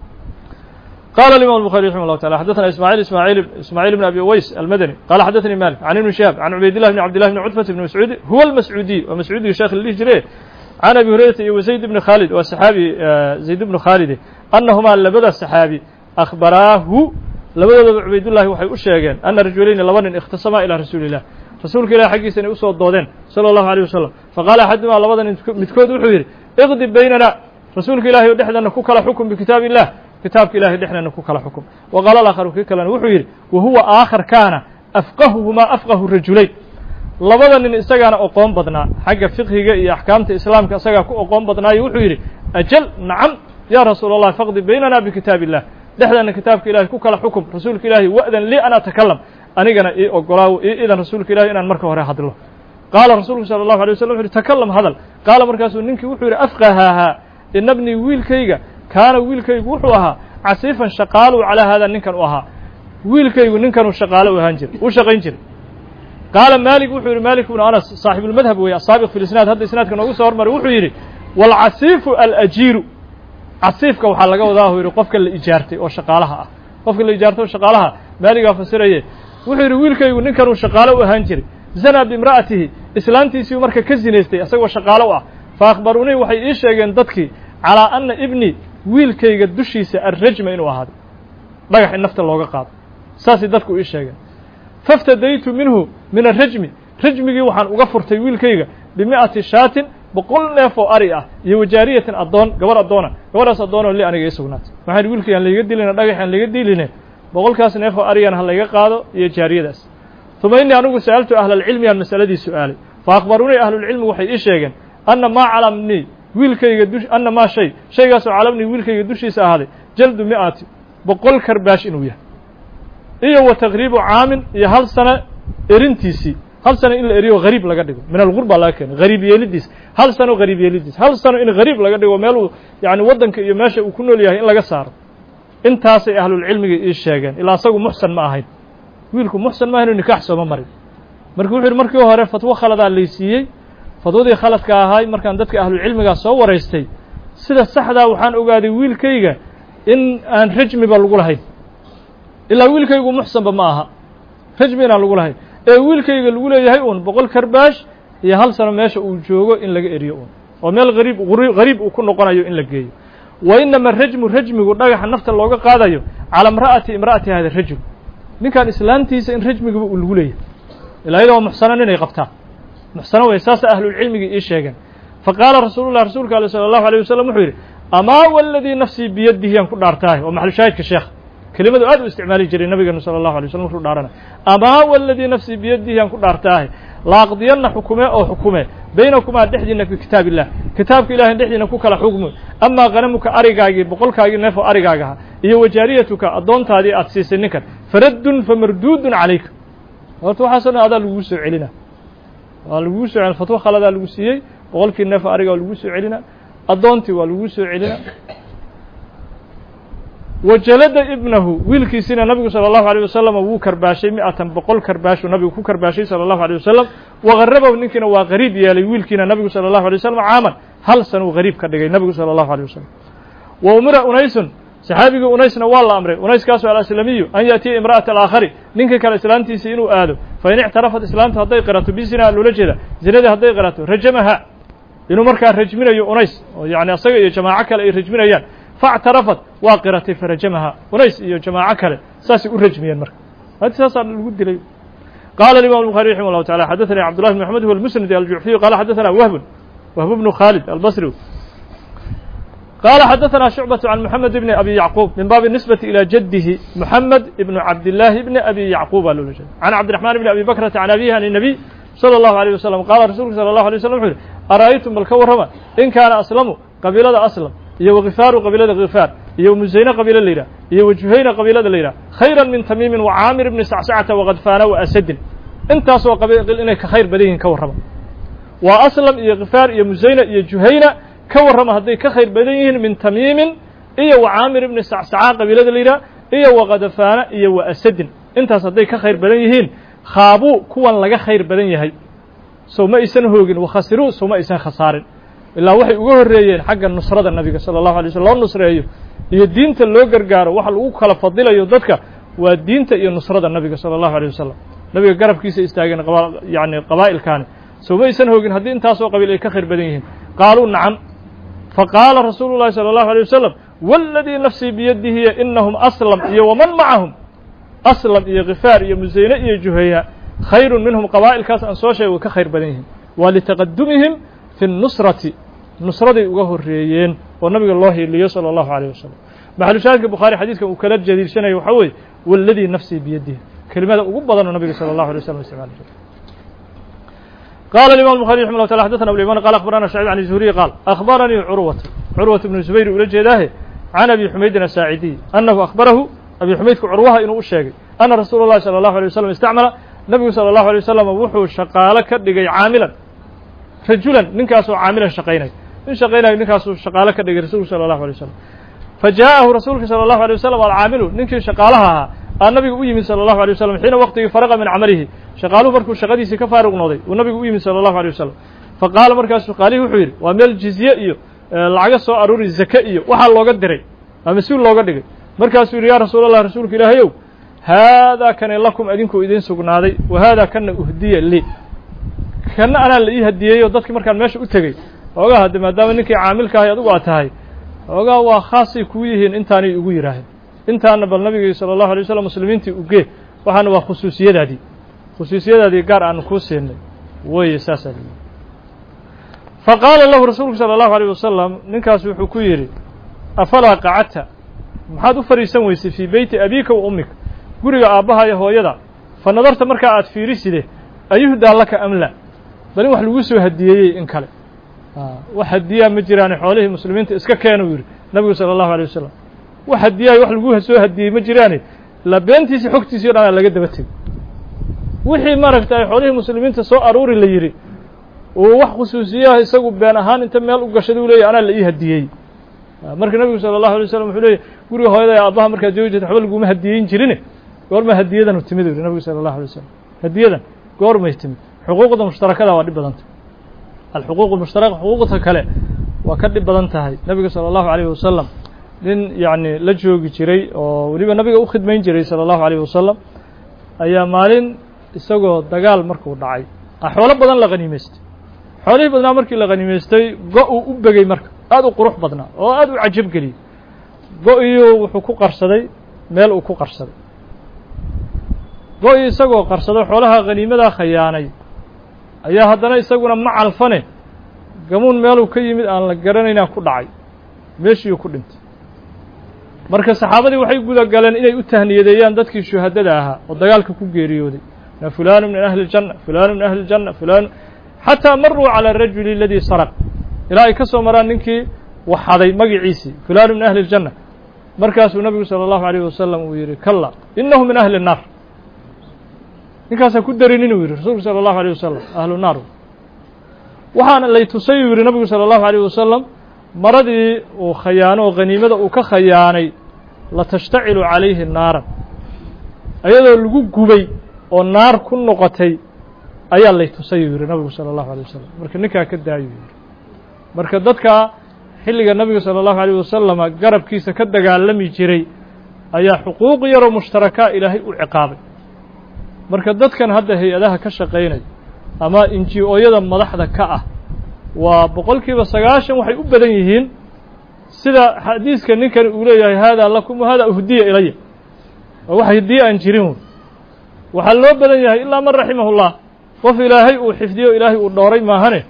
qala الimam الbuخarي raximah الlahu taعala xadaثna ismاعيل ismاعيل ismاعيل بn abi uways almadani qala xadaثnii malik can ibni shihaab can cubaydillah bn cabdillahi bn cutfata bn mascuudi huwa almascuudiy waa mascuudiga sheekh la dhihi jire can abi hurayrata iyo wazayd bni khaalid waa saxaabi zayd bnu khaalide annahumaa labada saxaabi akhbaraahu labadoodaba cubaydullahi waxay u sheegeen ana rajulayni laba nin ikhtasamaa ilaa rasuuli illah rasuulka ilahi xaggiisa inay usoo doodeen sala allahu alيyh wasalam faqaala axadumaa labada nin midkood wuxuu yidhi iqdib baynana rasuulka ilahi o dhexdana ku kala xukum bikitaab illah kitaabka ilahay dhexdeena ku kala xukum wa qaala alakharu kii kalena wuxuu yidhi wa huwa aakhar kaana afqahuhumaa afqahu rajulayn labada nin isagaana oqoon badnaa xagga fiqhiga iyo axkaamta islaamka isagaa ku oqoon badnaayo wuxuu yidhi ajal nacam yaa rasuula allah faqdi baynana bikitaab illah dhexdeena kitaabka ilahay ku kala xukum rasuulka ilaahi wa'dan lii an atakalam anigana ii ogolaawo ii idan rasuulka ilahi inaan marka hore hadlo qaala rasuulku sala allahu alay wasalam wuxu uhi takalam hadal qaala markaasuu ninkii wuxuu yidhi afqahaahaa inabnii wiilkayga kaana wiilkaygu wuxuu ahaa casiifan shaqaaluu calaa haadaa ninkan u ahaa wiilkaygu ninkanuu shaqaalo u ahaan jiray uu shaqayn jiray qaala malik wuxuu yidhi malik bnu anas saaxibulmadhab weeye asaabiq fi lisnaad hadda isnaadka noogu soo hormaray wuxuu yidhi waalcasiifu alajiiru casiifka waxaa laga wadaa yidhi qofka la ijaartay oo shaqaalaha ah qofka la ijaartay oo shaqaalaha maaligaa fasiraye wuxuu yidhi wiilkaygu ninkanuu shaqaalo u ahaan jiray zanaa biimra'atihi islaantiisiiu marka ka zinaystay isagoo shaqaalo u ah fa akhbaruunii waxay ii sheegeen dadkii calaa anna ibni wiilkayga dushiisa arrajma inuu ahaaday dhagax in nafta looga qaado saasay dadku ii sheegeen faftadaytu minhu min arajmi rajmigii waxaan uga furtay wiilkayga bimi'ati shaatin boqol neef oo ari ah iyo wajaariyatin addoon gabar addoona gabadhaas addoonoo li aniga ii sugnaatay waxaan wiilkay aan layga dilina dhagax aan layga diline boqolkaas neef oo arigan ha layga qaado iyo jaariyadaas uma innii anigu sa'altu ahla alcilmi aan masaladii su'aalay fa akhbaruunii ahlulcilmi waxay ii sheegeen anna maa calamnii wiilkayga dush anna maa shay shaygaasoo calamnii wiilkayga dushiisa ahaaday jaldu mi'ati boqol karbaash inuu yahay iyo wa taqriibu caamin iyo hal sano erintiisii hal sano in la eriyo hariib laga dhigo min algurba laga keenay hariib yeelidiis hal sano hariib yeelidiis hal sano in hariib laga dhigo meeluu yani waddanka iyo meesha uu ku nool yahay in laga saaro intaasay ahlulcilmiga ii sheegeen ilaa asagu muxsan ma ahayn wiilku muxsan ma ahayn nikaax sooma marin marka wuxuu yidhi markii hore fatwo khaladaa laysiiyey fatwadii khaladka ahaay markaan dadka ahlulcilmigaa soo waraystay sida saxdaa waxaan ogaaday wiilkayga in aan rajmiba lagu lahayn ilaa wiilkaygu muxsanba ma aha rajmi inaan lagu lahayn ee wiilkayga lagu leeyahay uun boqol karbaash iyo hal sano meesha uu joogo in laga eriyo uun oo meel hariib hariib uu ku noqonayo in la geeyo wa inama rajmu rajmigu dhagaxa nafta looga qaadayo calaa imra'ati imra'ati hada rajul ninkan islaantiisa in rajmigaba uu lagu leeyahay ilaa iyadoo muxsanan inay qabtaa muxsano way saasa ahlulcilmiga ii sheegeen faqaala rasuululah rasuulka ale sala allahu alayh wasalam wuxuu yidhi amaa waladii nafsii biyadihi yaan ku dhaartahay oo maxalu shaahidka sheekh kelimadu aad u isticmaali jiray nabigeenu sala allahu alay waslm markuu dhaarana amaa waladii nafsii biyadihi yaan ku dhaartaahay laaqdiyanna xukume oo xukume baynakumaa dhexdiina fi kitaab illah kitaabka ilahay dhexdiina ku kala xugmo amaa qanamuka arigaagii boqolkaagii neef oo arigaagaha iyo wajaariyatuka addoontaadii aad siisay ninkan faraddun famarduudun calayka horta waxaaso dhan adaa laguu soo celina waa laguu soo celina fatwo khaladaa lagu siiyey boqolkii neef oo ariga waa laguu soo celina addoontii waa laguu soo celina wajalada ibnahu wiilkiisina nabigu salى الlahu عalيه wasalam wuu karbaashay mi'atan boqol karbaashuu nabigu ku karbaashay salى الlahu عalيه wasalam wagarabahu ninkiina waa gariib yeelay wiilkiina nabigu salى الlahu عalيه wasalam caaman hal san uu gariib ka dhigay nabigu salى الlahu عalيه wasalam wa umira unaysun saxaabigii unaysna waa la amray unayskaasu alaslamiyu an yaأtiya imra'ata alaakhari ninkii kale islaantiisa inuu aado fain ictarafat islaamtu hadday qirato bizinaa loola jeeda zinadii hadday qirato rajamaha inuu markaa rajminayo unays oo yani asaga iyo jamaaco kale ay rajminayaan faاctarafat waa qiratay farajamaha unays iyo jamaaco kale saasay u rajmiyeen marka hadi saasaa lagu dilay qaala imam الbخarي raximه الlahu taعalى xadaثnي cbdالlah بن mحmed هو الmsند الjuعفiyu qala xadaثna whb whb بن khالد الbصrي qala xadaثna شhucbaة عan mحamed بn abi yعquub min baabi النisbaةi ilى jadihi mحamed بn cabdالlahi bn abi yعquub baa loola jeeda can cabdiرaحman bn abi bakrata can abihi an النabiy slى الlahu عalيه wasalam qaala rasulku salى الlahu عalيه waslm wuxu yihi ara'aytum bal ka warrama in kaana aslamu qabiilada aslam iyo wagifaaru qabiilada gifaar iyo musayne qabiilo la yidhah iyo wajuhayna qabiilada la yidhah khayra min tamiimin wa caamir bni sacsacata wakadfaana wa asadin intaasoo qabiil inay ka khayr badan yihiin ka warrama waa aslam iyo gifaar iyo musayne iyo juhayna ka warrama hadday ka khayr badan yihiin min tamiimin iyo wa caamir ibni sacsaca qabiilada la yidhah iyo wakadfaana iyo wa asadin intaas hadday ka khayr badan yihiin khaabuu kuwan laga khayr badan yahay sow ma aysan hoogin wakhasiruu sow ma aysan khasaarin ilaa waxay uga horreeyeen xagga nusrada nabiga salى الlahu alay slm loo nusreeyo iyo diinta loo gargaaro waxa lagu kala fadilayo dadka waa diinta iyo nusrada nabiga salى الlahu alيه wasalam nabiga garabkiisa istaageen yani qabaa'ilkaani sow ma aysan hoogin haddii intaasoo qabiil ay ka khayr badan yihiin qaaluu nacam faqaala rasuulu الlahi salى الlahu alيه wasalam waladii nafsii biyadihi inahum aslam iyo waman macahum aslam iyo gifaar iyo musayne iyo juhayna khayru minhum qabaa'ilkaas aan soo sheegay way ka khayr badan yihiin waa litaqadumihim fi nusrati nusraday uga horreeyeen oo nabiga loo hiiliyo salى الlahu عalيه wasalam maxalu shaahidka bukhaari xadiidkan uu kala jadiirsanayo waxaa weeye waladii nafsii biyadihi kelimada ugu badanoo nabiga salى الlahu عalيه waslm isticmaali jiray qala imam الbخarي raximه llah taala xadaثna abu iman qala akhbarana shacib can zuhriy qaal akhbaranii curwat curwat bnu zubayr ula jeedaahe can abi xumaydin asaacidiy annahu akhbarahu abi xumaydka curwaha inuu u sheegay ana rasuula الlahi salى الlahu عalيه waslm istacmala nabigu salى الlahu عalيه wasalam wuxuu shaqaalo ka dhigay caamilan rajulan ninkaasoo caamilan shaqaynay nin shaqaynayo ninkaasuu shaqaalo ka dhigay rasulku salى الlahu عalيه wasalam fajaءahu rasuulka salى الlahu عalيه wasalam alcaamilu ninkii shaqaalaha ahaa aa nabiga u yimid salى الlahu عalيه wasalam xiina waqtigii faraqa min camalihi shaqaaluhu markuu shaqadiisii ka faaruq noqday uu nabigu u yimid salى الlahu عalيه wasalam faqaala markaasu shaqaalihii wuxuu yidhi waa meel jizye iyo lacaga soo aruuri zake iyo waxaa looga diray waa mas-uul looga dhigay markaasuu yidhi yaa rasuul allah rasuulka ilaahayow haadaa kane lakum idinkuu idiin sugnaaday wa haadaa kana uhdiya li kana anaa la ii hadiyeeyo dadkii markaan meesha u tegey oogaa hadde maadaama ninkii caamilka ahay adugu aad tahay oogaa waa khaasay kuu yihiin intaanay ugu yidhaaheen intaana bal nabigii salى الlahu عalيه wasalam muslimiintii ugee waxaana waa khusuusiyadaadii khusuusiyadaadii gaar aanu kuu siinay weye saasaa lii faqaala lahu rasuulku salى الlahu عalيه wasalam ninkaas wuxuu ku yidhi afalaa qacadta maxaad u fadhiisan weysay fii beyti abiika wa ummika guriga aabbaha iyo hooyada fa nadarta markaa aad fiiriside ayuhdaa laka am la bal in wax lagu soo hadiyeeyey in kale wax hadiyaa ma jiraan xoolihii muslimiinta iska keena uu yidhi nabigu sala allahu alay wasalam wax hadiyaay wax lagu soo hadiyey ma jiraane la beentiisi xogtiisii o dhan aa laga daba tegey wixii maaragtay xoolihii muslimiinta soo aruuri la yidhi uu wax khusuusiyaha isagu been ahaan inta meel u gashaday u leeyahy anaa la ii hadiyey marka nabigu sala allahu alay wasalam wuxuu leeyahy guriga hooyada ee aabbaha markaad joogi jirta waxba laguma hadiyeyn jirine goorma hadiyadanu timid u yidhi nabigu sala allahu alay wasalam hadiyadan goormay timid xuquuqda mushtarakada waa dhib badan tahay alxuquuq almushtaraka xuquuqta kale waa ka dhib badan tahay nabiga sala allahu alayhi wasalam nin yacni la joogi jiray oo weliba nabiga u khidmayn jiray sala allahu alayhi wasalam ayaa maalin isagoo dagaal markuu dhacay ah xoolo badan la qaniimaystay xoolihii badnaa markii la qaniimaystay go-uu u begey marka aad u qurux badnaa oo aad u cajab geliyey go-iyuu wuxuu ku qarsaday meel uu ku qarsaday go-ii isagoo qarsado xoolaha khaniimadaa khayaanay ayaa haddana isaguna ma calfane gamuun meeluu ka yimid aan la garanaynaa ku dhacay meeshiiuu ku dhintay marka saxaabadii waxay guda galeen inay u tahniyadeeyaan dadkii shuhadada ahaa oo dagaalka ku geeriyooday na fulaanu min ahli ljanna fulaanu min ahli ljanna fulaan xataa maruu cala arajuli aladii saraq ilaa ay ka soo maraan ninkii waxaday magiciisii fulaanu min ahli ljanna markaasuu nabigu sala allahu alayh wasalam uu yidhi kalla inahu min ahli الnaar ninkaasaa ku darin inuu yidhi rasuulku salى الlahu عalيه wasalam ahlu naar waxaana lay tusay uu yidhi nabigu salى الlahu عalيه wasalam maradii uu khayaano oo khaniimada uu ka khayaanay latashtacilu calayhi naaran ayadoo lagu gubay oo naar ku noqotay ayaa lay tusay uu yidhi nabigu salى الlahu عalيه wasalam marka ninkaa ka daayuu yidhi marka dadka xilliga nabiga salى الlahu عalيه wasalama garabkiisa ka dagaalami jiray ayaa xuquuq yaroo mushtaraka ilaahay u ciqaabay marka dadkan hadda hay-adaha ka shaqaynaya ama inji-ooyada madaxda ka ah waa boqol kiiba sagaashan waxay u badan yihiin sida xadiiska ninkani uu leeyahay haadaa lakum wahada uhdiya ilaya oo wax hadiye aan jirin wey waxaa loo badan yahay ilaa man raximahullah qof ilaahay uu xifdiyo ilaahay uu dhooray maahane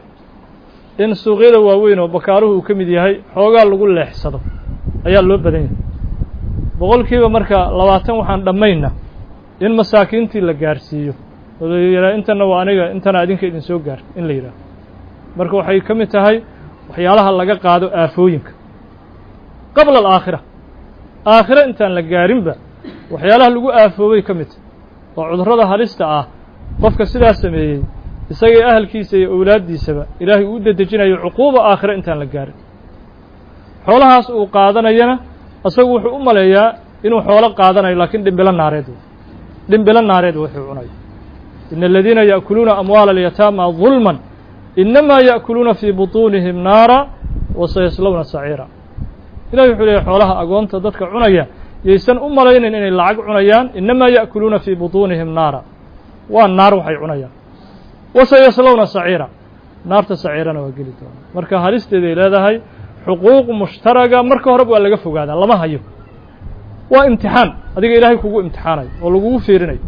in suuqyada waaweyn oo bakaaruhu uu ka mid yahay xoogaa lagu leexsado ayaa loo badan yahay boqol kiiba marka labaatan waxaan dhammayna in masaakiintii la gaarsiiyo oo la yidhaha intana waa aniga intana adinka idin soo gaar in la yidhaho marka waxay ka mid tahay waxyaalaha laga qaado aafooyinka qabla alaakhira aakhira intaan la gaarinba waxyaalaha lagu aafoobay ka mid tahay oo cudurrada halista ah qofka sidaa sameeyey isagii ahalkiisa iyo owlaaddiisaba ilaahay uu dedejinayo cuquuba aakhira intaan la gaarin xoolahaas uu qaadanayana isagu wuxuu u maleeyaa inuu xoolo qaadanayo laakiin dhimbilo naareed dhimbilo naareed wuxuu cunayo ina aladiina ya'kuluuna amwaala alyataama dulman inamaa ya'kuluuna fii butuunihim naara wasayaslowna saciira ilahi wuxuu leeyahy xoolaha agoonta dadka cunaya yaysan u malaynayn inay lacag cunayaan inamaa ya'kuluuna fii butuunihim naara waa naar waxay cunayaan wasayaslowna saciira naarta saciirana waa geli doona marka halisteeday leedahay xuquuq mushtaraga marka horeba waa laga fogaadaa lama hayo waa imtixaan adiga ilaahay kugu imtixaanayo oo lagugu fiirinayo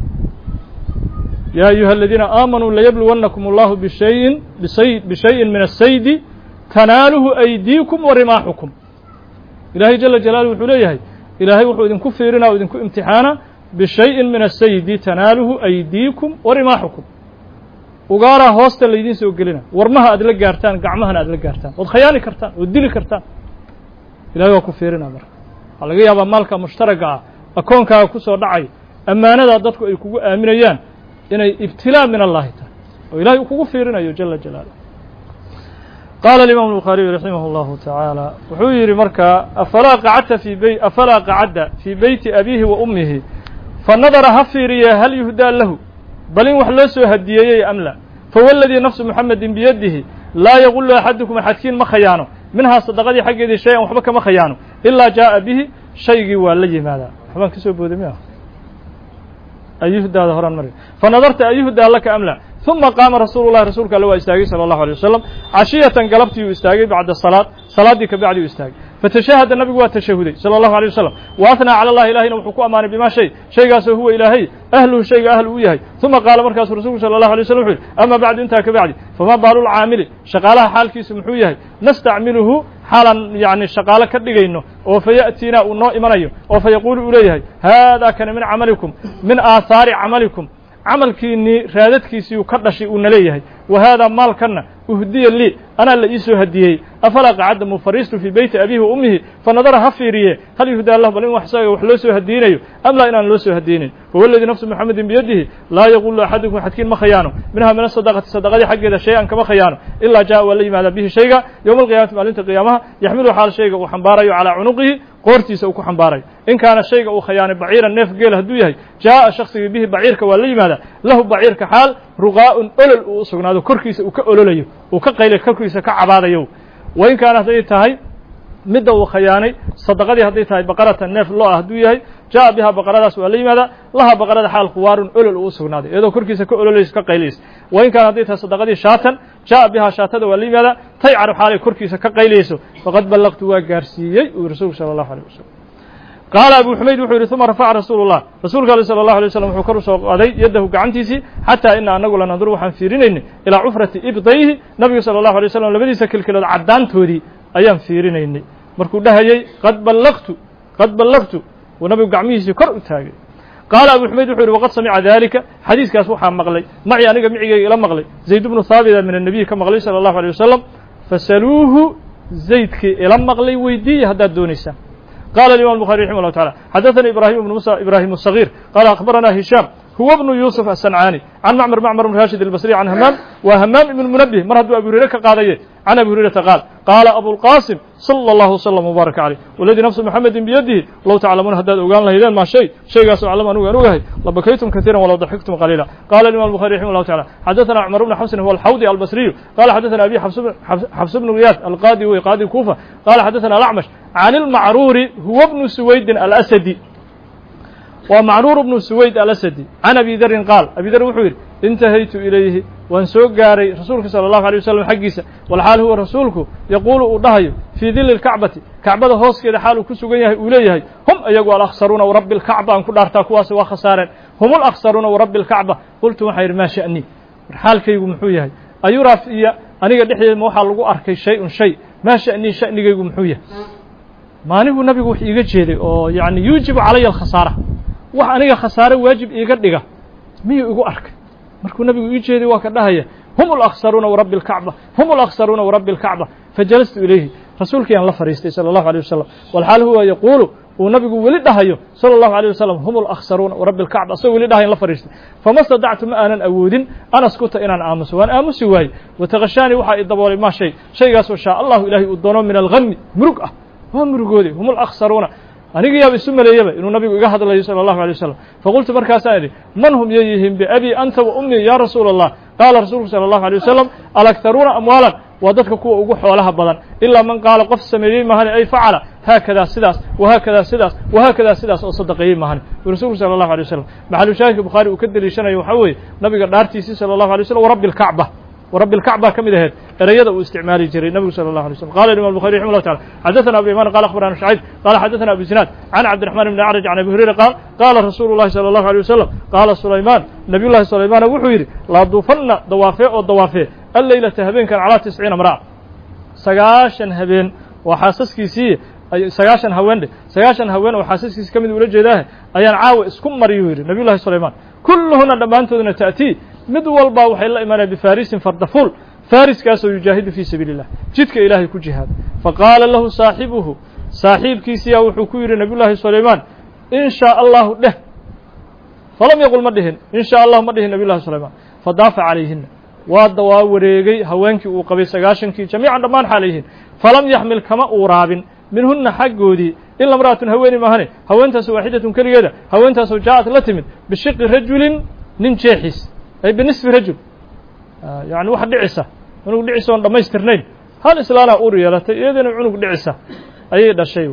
yaa ayuha aladiina aamanuu layabluwannakum allahu bishayin bisay bishayin min asaydi tanaaluhu aydiikum wa rimaaxukum ilaahay jala jalaaluhu wuxuu leeyahay ilaahay wuxuu idinku fiirinaa o idinku imtixaana bishayin min asaydi tanaaluhu aydiikum wa rimaaxukum ugaaraa hoosta laydiin soo gelina warmaha aad la gaartaan gacmahana aad la gaartaan ood khayaani kartaan ood dili kartaan ilahay waa ku fiirinaa marka waxaa laga yaabaa maalka mushtaraga ah akoonkaaga ku soo dhacay ammaanadaa dadku ay kugu aaminayaan inay ibtilaa min allahi tahay oo ilahay uu kugu fiirinayo jala jalaaluh qaala alimaamu الbukhaariyu raximah اllahu tacaala wuxuu yidhi markaa afalaa qacadta fii bey afalaa qacadda fii beyti abiihi wa ummihi fanadara ha fiiriye hal yuhdaa lahu bal in wax loo soo hadiyeeyey am la fawladii nafsu muxamedin biyadihi laa yagulu axadukum axadkiin ma khayaano minhaa sadaqadii xaggeedii shay an waxba kama khayaano ilaa jaaءa bihi shaygii waa la yimaadaa waxbaan ka soo booday mi ah ayuhdaada horaan mari fanadarta ayuhdaa laka am la ثuma qaama rasuulu llahi rasuulka alle waa istaagay salى الlahu عalيه wasalam cashiyatan galabtii uu istaagay bacda salaad salaaddii ka bacdi uu istaagay fatashahada nabigu waa tashahuday salى الlahu عalيه wasalam wa ahnaa calى اllahi ilahina wuxuu ku ammaanay bima shay shaygaasoo huwa ilaahay ahluhu shayga ahl uu yahay ثuma qaala markaasuu rasulku salى الlahu عalيه waslm wuxu yidhi ama bacdu intaa ka bacdi fama baalu lcaamili shaqaalaha xaalkiisu muxuu yahay nastacmiluhu xaalan yacni shaqaalo ka dhigayno oo fayaأtiina uu noo imanayo oo fayaquulu uu leeyahay haadaa kana min camalikum min aahaari camalikum camalkiinnii raadadkiisiiu ka dhashay uuna leeyahay wa haadaa maalkanna uhdiya lii anaa la ii soo hadiyey afalaa qacadda mufariistu fii beyti abiihi wa ummihi fanadara ha fiiriye hal yuhdaa lah bal in wax isaga wax loo soo hadiyeynayo am laa inaan loo soo hadiyeynayn huwa aladii nafsu muxamedin biyadihi laa yaqulu axadukum axadkiin ma khayaano minha min asadaqati sadaqadii xaggeeda shay-an kama khayaano ilaa jaa waa la yimaadaa bihi shayga yowma alqiyamati maalinta qiyaamaha yaxmilu xaal shayga uu xambaarayo calaa cunuqihi qoortiisa uu ku xambaarayo in kaana shayga uu khayaanay baciiran neef geela hadduu yahay jaa'a shaksigii bihi baciirka waa la yimaadaa lahu baciirka xaal ruqaa'un olol uu u sugnaado korkiisa uu ka ololayo uu ka qayla korkiisa ka cabaadayo wa in kaana hadday tahay midda uu khayaanay sadaqadii hadday tahay baqaratan neef lo ah hadduu yahay jaa'a bihaa baqaradaas waa la yimaadaa laha baqarada xaal khuwaarun olol uu u sugnaaday iyadoo korkiisa ka ololayso ka qaylayso wa in kaana hadday tahay sadaqadii shaatan jaa'a bihaa shaatada waa la yimaadaa taycaru xaalay korkiisa ka qaylayso faqad ballaqtu waa gaarsiiyey uu rasuulku sala allahu alيh wasalam qaala abu xumayd wuxuu yidhi uma rafaca rasuulu llah rasuulka ale sala allahu alay waslam wuxuu kor u soo qaaday yaddahu gacantiisii xataa ina anagu lananduru waxaan fiirinaynay ilaa cufrati ibdayhi nabiga sala allahu alay waslam labadiisa kilkilood caddaantoodii ayaan fiirinaynay markuu dhahayey qad ballaqtu qad ballaqtu uu nabigu gacmihiisii kor u taagay qaala abu xumayd wuxuu yidhi waqad samica dalika xadiiskaas waxaa maqlay macii aniga micigayga ila maqlay zayd bnu haabita min annabiy ka maqlay sala allahu alay wasalam fasaluuhu zaydkii ila maqlay weydiiya haddaad doonaysaan قال الإمام البخاري رحمه الله تعالى حدثني إبراهيم بن موسى إبراهيم الصغير قال أخبرنا هشام هو ابن يوسف الصنعاني عن معمر معمر بن راشد البصري عن همام وهمام بن منبه مرهد أبي هريرة قاضي عن أبي هريرة قال قال أبو القاسم صلى الله وسلم وبارك عليه والذي نفس محمد بيده لو تعلمون هداد وقال له إذن ما شيء شيء قاسوا علم أنه أنه لبكيتم كثيرا ولو ضحكتم قليلا قال الإمام البخاري رحمه الله تعالى حدثنا عمر بن حفص هو الحوضي البصري قال حدثنا أبي حفص بن, حفص بن غياث القاضي وقاضي الكوفة قال حدثنا الأعمش عن المعرور هو ابن سويد الأسدي ومعرور بن سويد الأسدي عن أبي ذر قال أبي ذر وحير انتهيت إليه وان سوق قاري رسولك صلى الله عليه وسلم حقيسة والحال هو رسولك يقول أضحي في ذل الكعبة كعبة هوس كده حاله كسوقيه إليه هم أيقوا الأخسرون ورب الكعبة أن كل أرتاكواس وخسارا هم الأخسرون ورب الكعبة قلت وحير ما شأني حال كي يقومحويه أيرى في أني قد إحيى الموحى لقوا أركي شيء شيء ما شأني شأني يقومحويه ما نبغى نبغى وحي يجري أو يعني يوجب علي الخسارة وأنا خسارة واجب يقدقه مي يقول أرك مركو نبي يجري وكذا هم الأخسرون ورب الكعبة هم الأخسرون ورب الكعبة فجلست إليه رسولك أن الله فريستي صلى الله عليه وسلم والحال هو يقول ونبي ولد هيو صلى الله عليه وسلم هم الأخسرون ورب الكعبة سوى ولد هيو الله فريستي فما استطعت ما أنا أود أنا اسكت إن أنا آمس وأنا آمس واي وتغشاني وحى الضبور ما شيء شيء قاس شاء الله إلهي الضنون من الغم مرقة هم مرقودي هم الأخسرون أنا جاي بسم الله يبى إنه النبي جاهد الله صلى الله عليه وسلم فقلت بركة سائلي من هم يجيهم بأبي أنت وأمي يا رسول الله قال رسول صلى الله عليه وسلم الأكثرون أموالا ودتك كوا وجوح ولها بدن إلا من قال قف سميرين مهني أي فعل هكذا سداس وهكذا سداس وهكذا سداس وصدقين مهني ورسول صلى الله عليه وسلم محل شاهد البخاري وكدر لشنا يوحوي نبي قدرتي صلى الله عليه وسلم ورب الكعبة ورب الكعبة كم إذا هاد رياضة واستعمال جري النبي صلى الله عليه وسلم قال الإمام البخاري رحمه الله تعالى حدثنا أبي إيمان قال أخبرنا شعيب قال حدثنا أبي زناد عن عبد الرحمن بن أعرج عن أبي هريرة قال قال رسول الله صلى الله عليه وسلم قال سليمان نبي الله سليمان وحوير لا ضفن ضوافع والضوافع الليلة هبين كان على تسعين امرأة سجاشن هبين وحاسس كيسي سجاشن هوين سجاشن هوين وحاسس كيس كم يقول جداه أيان عاو اسكم مريوير نبي الله سليمان كلهن لما أنتم تأتي mid walba waxay la imaanay bifaarisin fardaful fariskaasoo yujahidu fi sabiil illah jidka ilaahay ku jihaad faqaala lahu saaxibuhu saaxiibkiisiyaa wuxuu ku yidhi nabiyullaahi sulaymaan in shaa allahu dheh falam yaqul ma dhihin in shaa allahu ma dhihin nabiyullahi sulaymaan fadaafa calayhina waa dawaa wareegay haweenkii uu qabay sagaashankii jamiican dhammaan xaalayhiin falam yaxmil kama uuraabin minhunna xaggoodii ila imra'atun haweeni maahane haweentaas waaxidatun keligeeda haweentaasoo jaaءat la timid bishiqi rajulin nin jeexis أي بالنسبة رجل آه يعني واحد دعسة عنق دعسة وما يسترنين هل إسلانا أوريا لا تيدنا عنق دعسة أي ده شيء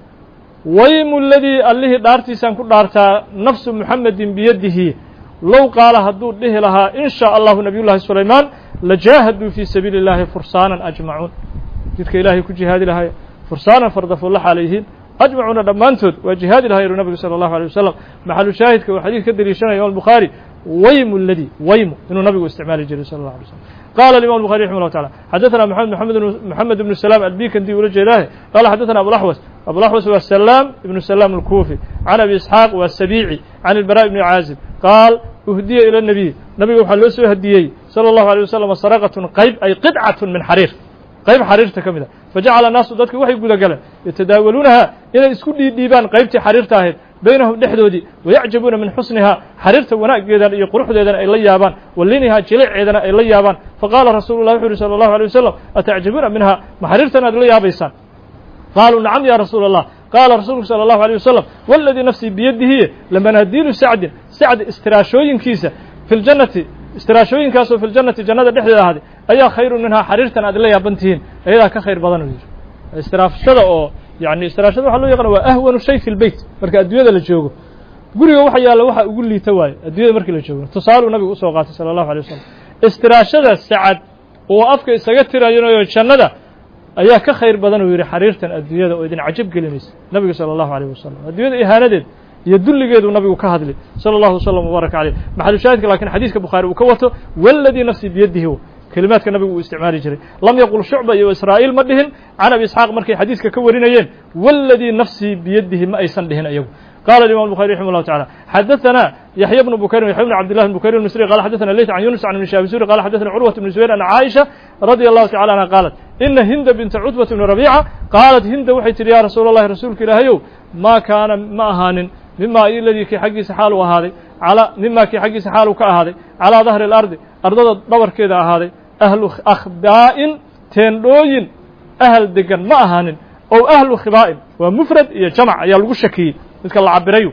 ويم الذي الله دارتي سانكو دارتا نفس محمد بيده لو قال هدو ده لها إن شاء الله نبي الله سليمان لجاهدوا في سبيل الله فرسانا أجمعون تلك إلهي كجهاد لها فرسانا فرضف الله عليهم أجمعون دمانتود وجهاد لها النبي صلى الله عليه وسلم محل شاهد وحديث كدري شنا يوم البخاري ويم الذي ويم إنه النبي استعمال الجري صلى الله عليه وسلم. قال الإمام البخاري رحمه الله تعالى حدثنا محمد محمد محمد بن السلام البيكندي ولج إلهي قال حدثنا أبو الأحوص أبو الأحوص والسلام ابن السلام الكوفي عن أبي إسحاق والسبيعي عن البراء بن عازب قال أهدي إلى النبي نبي وحلوسه هديي صلى الله عليه وسلم سرقة قيب أي قطعة من حرير قيب حرير تكملة فجعل الناس ذاتك وحي قد قال يتداولونها إلى اسكول ديبان قيبتي حرير تاهد بينهم دحدودي ويعجبون من حسنها حريرته وناق جدا يقرح جدا إلى يابان ولينها جلع جدا إلى يابان فقال رسول الله صلى الله عليه وسلم أتعجبون منها ما حريرتنا إلى يابيسان قالوا نعم يا رسول الله قال رسول صلى الله عليه وسلم والذي نفسي بيده لما ندين سعد سعد استراشوين كيسة في الجنة استراشوين كاسو في الجنة جنة دحدة هذه أي خير منها حريرتنا إلى يابنتين أيها كخير بدن استراشة أو يعني استراشة وحلو يقرأ وأهون شيء في البيت مركا الدنيا اللي تشوفه قولي وحي يا لوحة يقول لي تواي الدنيا مركا اللي تشوفه تصالوا النبي أسوقات صلى الله عليه وسلم استراشة سعد وأفك سجتر ينو جنة أيها كخير بدن ويري حريرتنا الدنيا وإذن عجب قلنيس النبي صلى الله عليه وسلم الدنيا إهانة يدل جيد النبي وكهدلي صلى الله وسلم وبارك عليه محل شاهد لكن حديث البخاري وكوته والذي نفسي بيده هو كلمات النبي واستعمال جري لم يقل شعبة وإسرائيل مدهن عن أبي إسحاق مركي حديث كورينيين والذي نفسي بيده ما أيسن دهن أيوه قال الإمام البخاري رحمه الله تعالى حدثنا يحيى بن بكير ويحيى بن عبد الله بن بكير المصري قال حدثنا ليث عن يونس عن ابن شهاب الزهري قال حدثنا عروة بن زبير عن عائشة رضي الله تعالى عنها قالت إن هند بنت عتبة بن ربيعة قالت هند وحيت يا رسول الله رسولك إلهي ما كان ما هان مما الذي كي حقي سحال وهذا على مما كي حقي سحال وكهذا على ظهر الأرض أرض دور كذا هذا أهل أخباء تندوين أهل دقن ما هان أو أهل خباء ومفرد يجمع يلقوا شكي مثل الله عبريو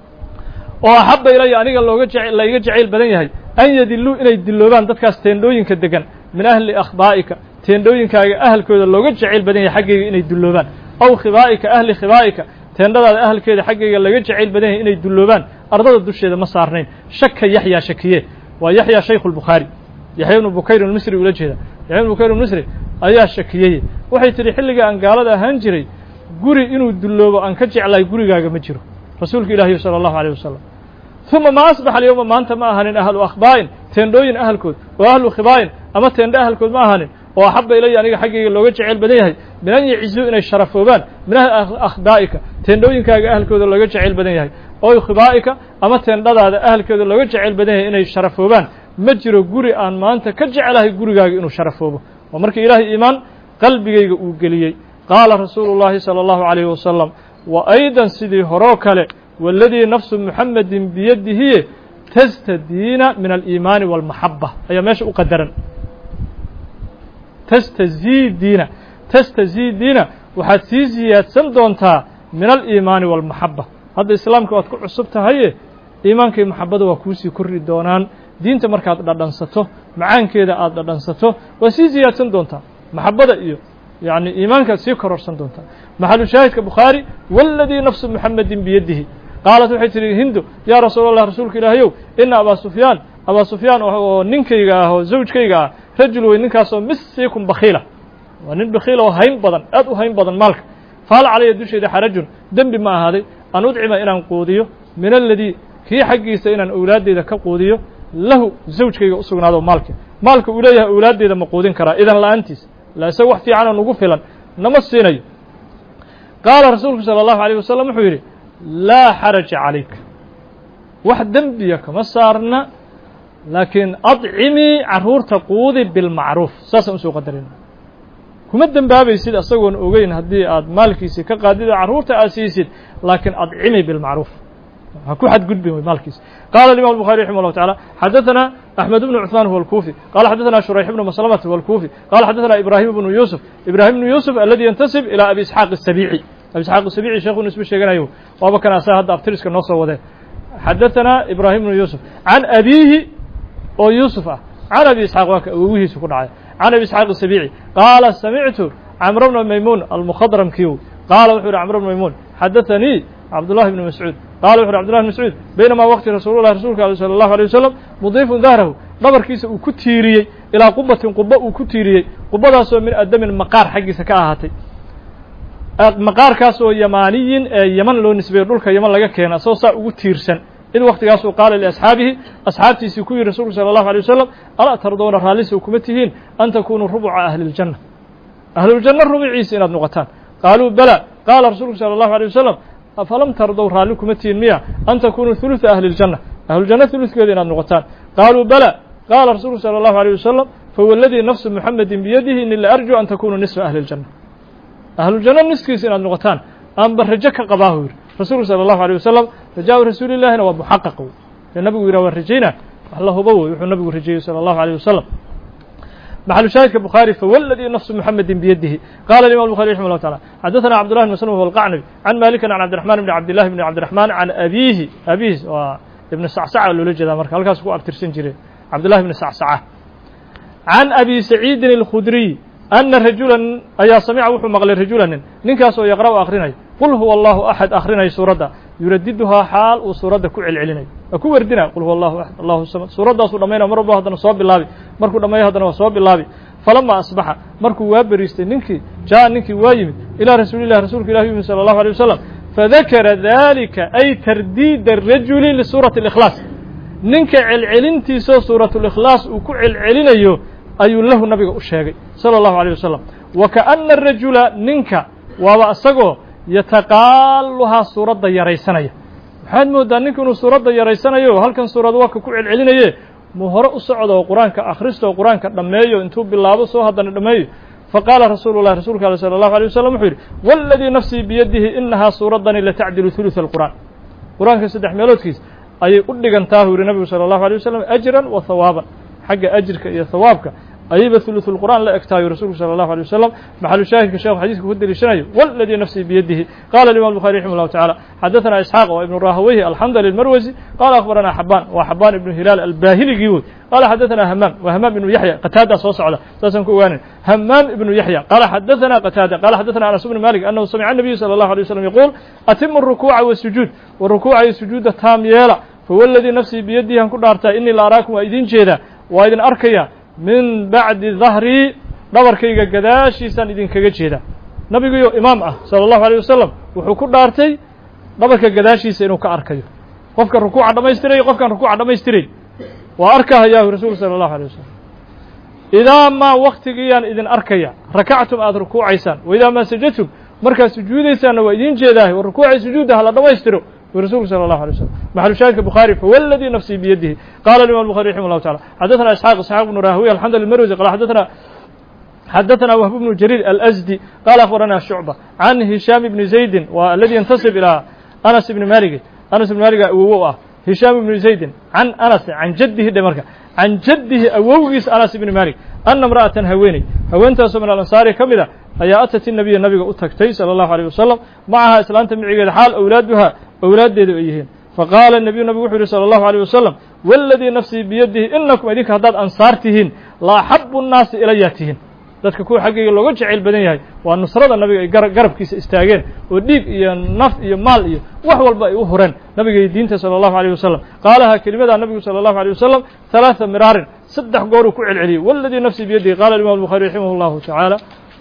وأحب إلي أن يجعل بدنيه أن يدلوا إلى يدلوبان تدكاس تندوين كدقن من أهل أخبائك تندوين كأهل كذا لو جعل بدنيه حقي إن يدلوبان أو خبائك أهل خبائك تندى أهل كذا حقي لو جعل بدنيه إن يدلوبان أرض الدش هذا ما صارنين شك يحيى شكيه ويحيى شيخ البخاري يحيى بن بكير المصري ولا جهده يحيى بن بكير المصري أيها شكيه وحي تري حلقة أن قال هذا هنجري قري إنه يدلوب أن كجعل قري جاء مجره رسولك إلهي صلى الله عليه وسلم ثم ما أصبح اليوم ما أنت ما أهل أهل أخبائن تندوين أهل كود وأهل خبائن أما تند أهل كود ما أهل وأحب إلي أن حقيقة لو جعل بديه من أن يعزوا إلى الشرف وبان من أهل أخبائك تندوين كأهل كود لو جعل بديه أو خبائك أما تند هذا أهل كود لو جعل بديه إلى الشرف وبان مجرى قري أن ما أنت كجعله قري جاء إنه شرف وبه ومرك إلهي إيمان قلبي وقلي قال رسول الله صلى الله عليه وسلم وأيضا سيدي هروكله والذي نفس محمد بيده تستدين من الإيمان والمحبة أي ماشي أقدرا تستزيدين تستزيدين وحتزيد سندونتا من الإيمان والمحبة هذا الإسلام كواتكو عصبتها هي إيمانك محبة وكوسي كري دونان دينتا مركات دانسته معان كده آد دانسته وسيزيد سندونتا محبة إيو يعني إيمانك سيكرر سندونتا محل شاهد كبخاري والذي نفس محمد بيده قالت وحيتري هندو يا رسول الله رسولك إلهيو إن أبا سفيان أبا سفيان وننكيغا وزوجكيغا رجل وننكاسو مسيكم بخيلة ونن بخيلة وهين بدن أدو هين بدن مالك فهل علي يدوش إذا حرج دنب ما هذا أن أدعم إلى قوديو من الذي كي حقي سينا أولاد إذا كقوديو له زوجكيغا أسوغن هذا مالك مالك أوليها أولاد إذا مقودين كرا إذن لا أنتس لا سوح في عنا نقفلا نمسيني قال رسولك صلى الله عليه وسلم حويري لا حرج عليك واحد ذنبيك ما صارنا لكن أطعمي عرور تقوذي بالمعروف ساسا أسوق قدرين كم الذنبابي يسيد أصغون أوغين هدي آد مالكيسي كقاديد عرور تأسيسيد لكن أطعمي بالمعروف هكو حد قد بهم مالكيس قال الإمام البخاري رحمه الله تعالى حدثنا أحمد بن عثمان هو الكوفي قال حدثنا شريح بن مسلمة هو الكوفي قال حدثنا إبراهيم بن يوسف إبراهيم بن يوسف الذي ينتسب إلى أبي إسحاق السبيعي أبي إسحاق السبيعي شيخ نسبة شيخنا أيوه وأبا كان أساه هذا أفترس كالنصر وده حدثنا إبراهيم بن يوسف عن أبيه أو يوسف عن أبي إسحاق ووهي سكون عن أبي إسحاق السبيعي قال سمعت عمرو بن ميمون المخضرم كيو قال وحور عمرو بن ميمون حدثني عبد الله بن مسعود قال وحور عبد الله بن مسعود بينما وقت رسول الله رسولك صلى الله عليه وسلم مضيف ظهره نبر كيس وكتيري إلى قبة قبة وكتيري قبة من الدم المقار حق سكاهاتي مقار كاسو يمانيين يمن لو نسبة دولك يمن لقى كينا سو سا ugu tiirsan إذ وقت قاسوا قال لأصحابه أصحابتي سكوي رسول صلى الله عليه وسلم ألا ترضون راليس وكمتهين أن تكونوا ربع أهل الجنة أهل الجنة ربع عيسين نغتان قالوا بلى قال رسول صلى الله عليه وسلم أفلم ترضوا رالكمتهين مئة أن تكونوا ثلث أهل الجنة أهل الجنة ثلث كذين نغتان قالوا بلى قال رسول صلى الله عليه وسلم فهو الذي نفس محمد بيده إن إلا أرجو أن تكونوا نصف أهل الجنة أهل الجنة نصف كيسين نغتان أم برجك قباهور رسول صلى الله عليه وسلم رجاء رسول الله ومحقق النبي يروى الرجينا الله بو يحو النبي الرجي صلى الله عليه وسلم محل شاهد البخاري فوالذي نفس محمد بيده قال الإمام البخاري رحمه الله تعالى حدثنا عبد الله بن مسلم والقعنبي عن مالك عن عبد الرحمن بن عبد الله بن عبد الرحمن عن أبيه أبيه ابن السعسعة اللولجة ذا مركز هلكاس كو أبترسين جري عبد الله بن السعسعة عن أبي سعيد الخدري أن رجلا أيا سمع وحو مغل رجلا ننكاسو يقرأ آخرين قل هو الله أحد آخرين سورة يرددها حال وسورة كعل علينا أكو وردنا قل هو الله أحد الله الصمد سورة سورة مينا مربع هذا صواب بالله مركو دمي هذا صواب بالله فلما أصبح مركو وابريست ننكي جاء ننكي وايم إلى رسول الله رسول الله صلى الله عليه وسلم فذكر ذلك أي ترديد الرجل لسورة الإخلاص ننك علعلنتي سو سورة الإخلاص وكعل علينا يو أي له النبي الشاقي صلى الله عليه وسلم وكأن الرجل ننك وأصغو يتقالها سورة يريسانية waxaad moodaa ninku inuu suuradda yaraysanayo halkan suurad waa ka ku celcelinayee mu hore u socdo oo quraanka akhristo oo quraanka dhameeyo intuu bilaabo soo hadana dhameeyo faqala rasuulullaahi rasuulka sallallahu alayhi wasallam wuxuu yiri walladhi nafsi biyadihi innaha suuradan la ta'dilu thuluth alquran quraanka saddex meeloodkiis ayay u dhigantaa huri nabiga sallallahu alayhi wasallam ajran wa thawaban xagga ajirka iyo thawaabka أيب ثلث القرآن لا أكتاي رسول صلى الله عليه وسلم محل شاهد كشيخ حديث كفد للشناي والذي نفسي بيده قال الإمام البخاري رحمه الله تعالى حدثنا إسحاق وابن راهويه الحمد للمروزي قال أخبرنا حبان وحبان بن هلال الباهلي جيود قال حدثنا همام وهمام بن يحيى قتادة صوص على ساسن كوان همام بن يحيى قال حدثنا قتادة قال حدثنا أنس بن مالك أنه سمع النبي صلى الله عليه وسلم يقول أتم الركوع والسجود والركوع والسجود تام يلا فهو الذي نفسي بيده أن كل أرتا إني لا أراكم وأيدين جيدا وأيدين أركيا من بعد ظهري dhabarkayga gadaashiisaan idinkaga jeeda nabigu iyo imaam ah sallallahu alayhi wasallam wuxuu ku dhaartay dhabarka gadaashiisa inuu ka arkayo qofka rukuuca dhameystiray qofkan rukuuca dhameystiray waa arkayaa rasuul sallallahu alayhi wasallam idaa ma waqtigiyan idin arkaya rakactum aad rukuucaysan wa idaa ma sajadtum marka sujuudaysaan waa idin jeedaa rukuuca sujuudaha la dhameystiro ورسول صلى الله عليه وسلم محل شاهد البخاري فوالذي نفسي بيده قال الإمام البخاري رحمه الله تعالى حدثنا إسحاق إسحاق بن راهويه الحمد لله المروزي قال حدثنا حدثنا وهب بن جرير الأزدي قال أخبرنا شعبة عن هشام بن زيد والذي ينتسب إلى أنس بن مالك أنس بن مالك أووه هشام بن زيد عن أنس عن جده دمرك عن جده أوويس أنس بن مالك أن امرأة هويني هوينتها من الأنصار كمذا أي أتت النبي النبي أتكتي صلى الله عليه وسلم معها إسلامة من عقد حال أولادها أولاد أيهن فقال النبي النبي وحده صلى الله عليه وسلم والذي نفسي بيده إنكم إذنك هداد أنصارتهن لا حب الناس إلياتهن dadka ku xaqiiqo looga jecel badan yahay waa nusrada nabiga ay garabkiisa istaageen oo dhiig iyo naf iyo maal iyo wax walba ay u horeen nabiga diinta sallallahu alayhi wasallam qaalaha kelimada nabiga sallallahu alayhi wasallam thalatha mirarin saddex goor ku celceliyay walladhi nafsi biyadi qala al-imam al-bukhari rahimahullahu ta'ala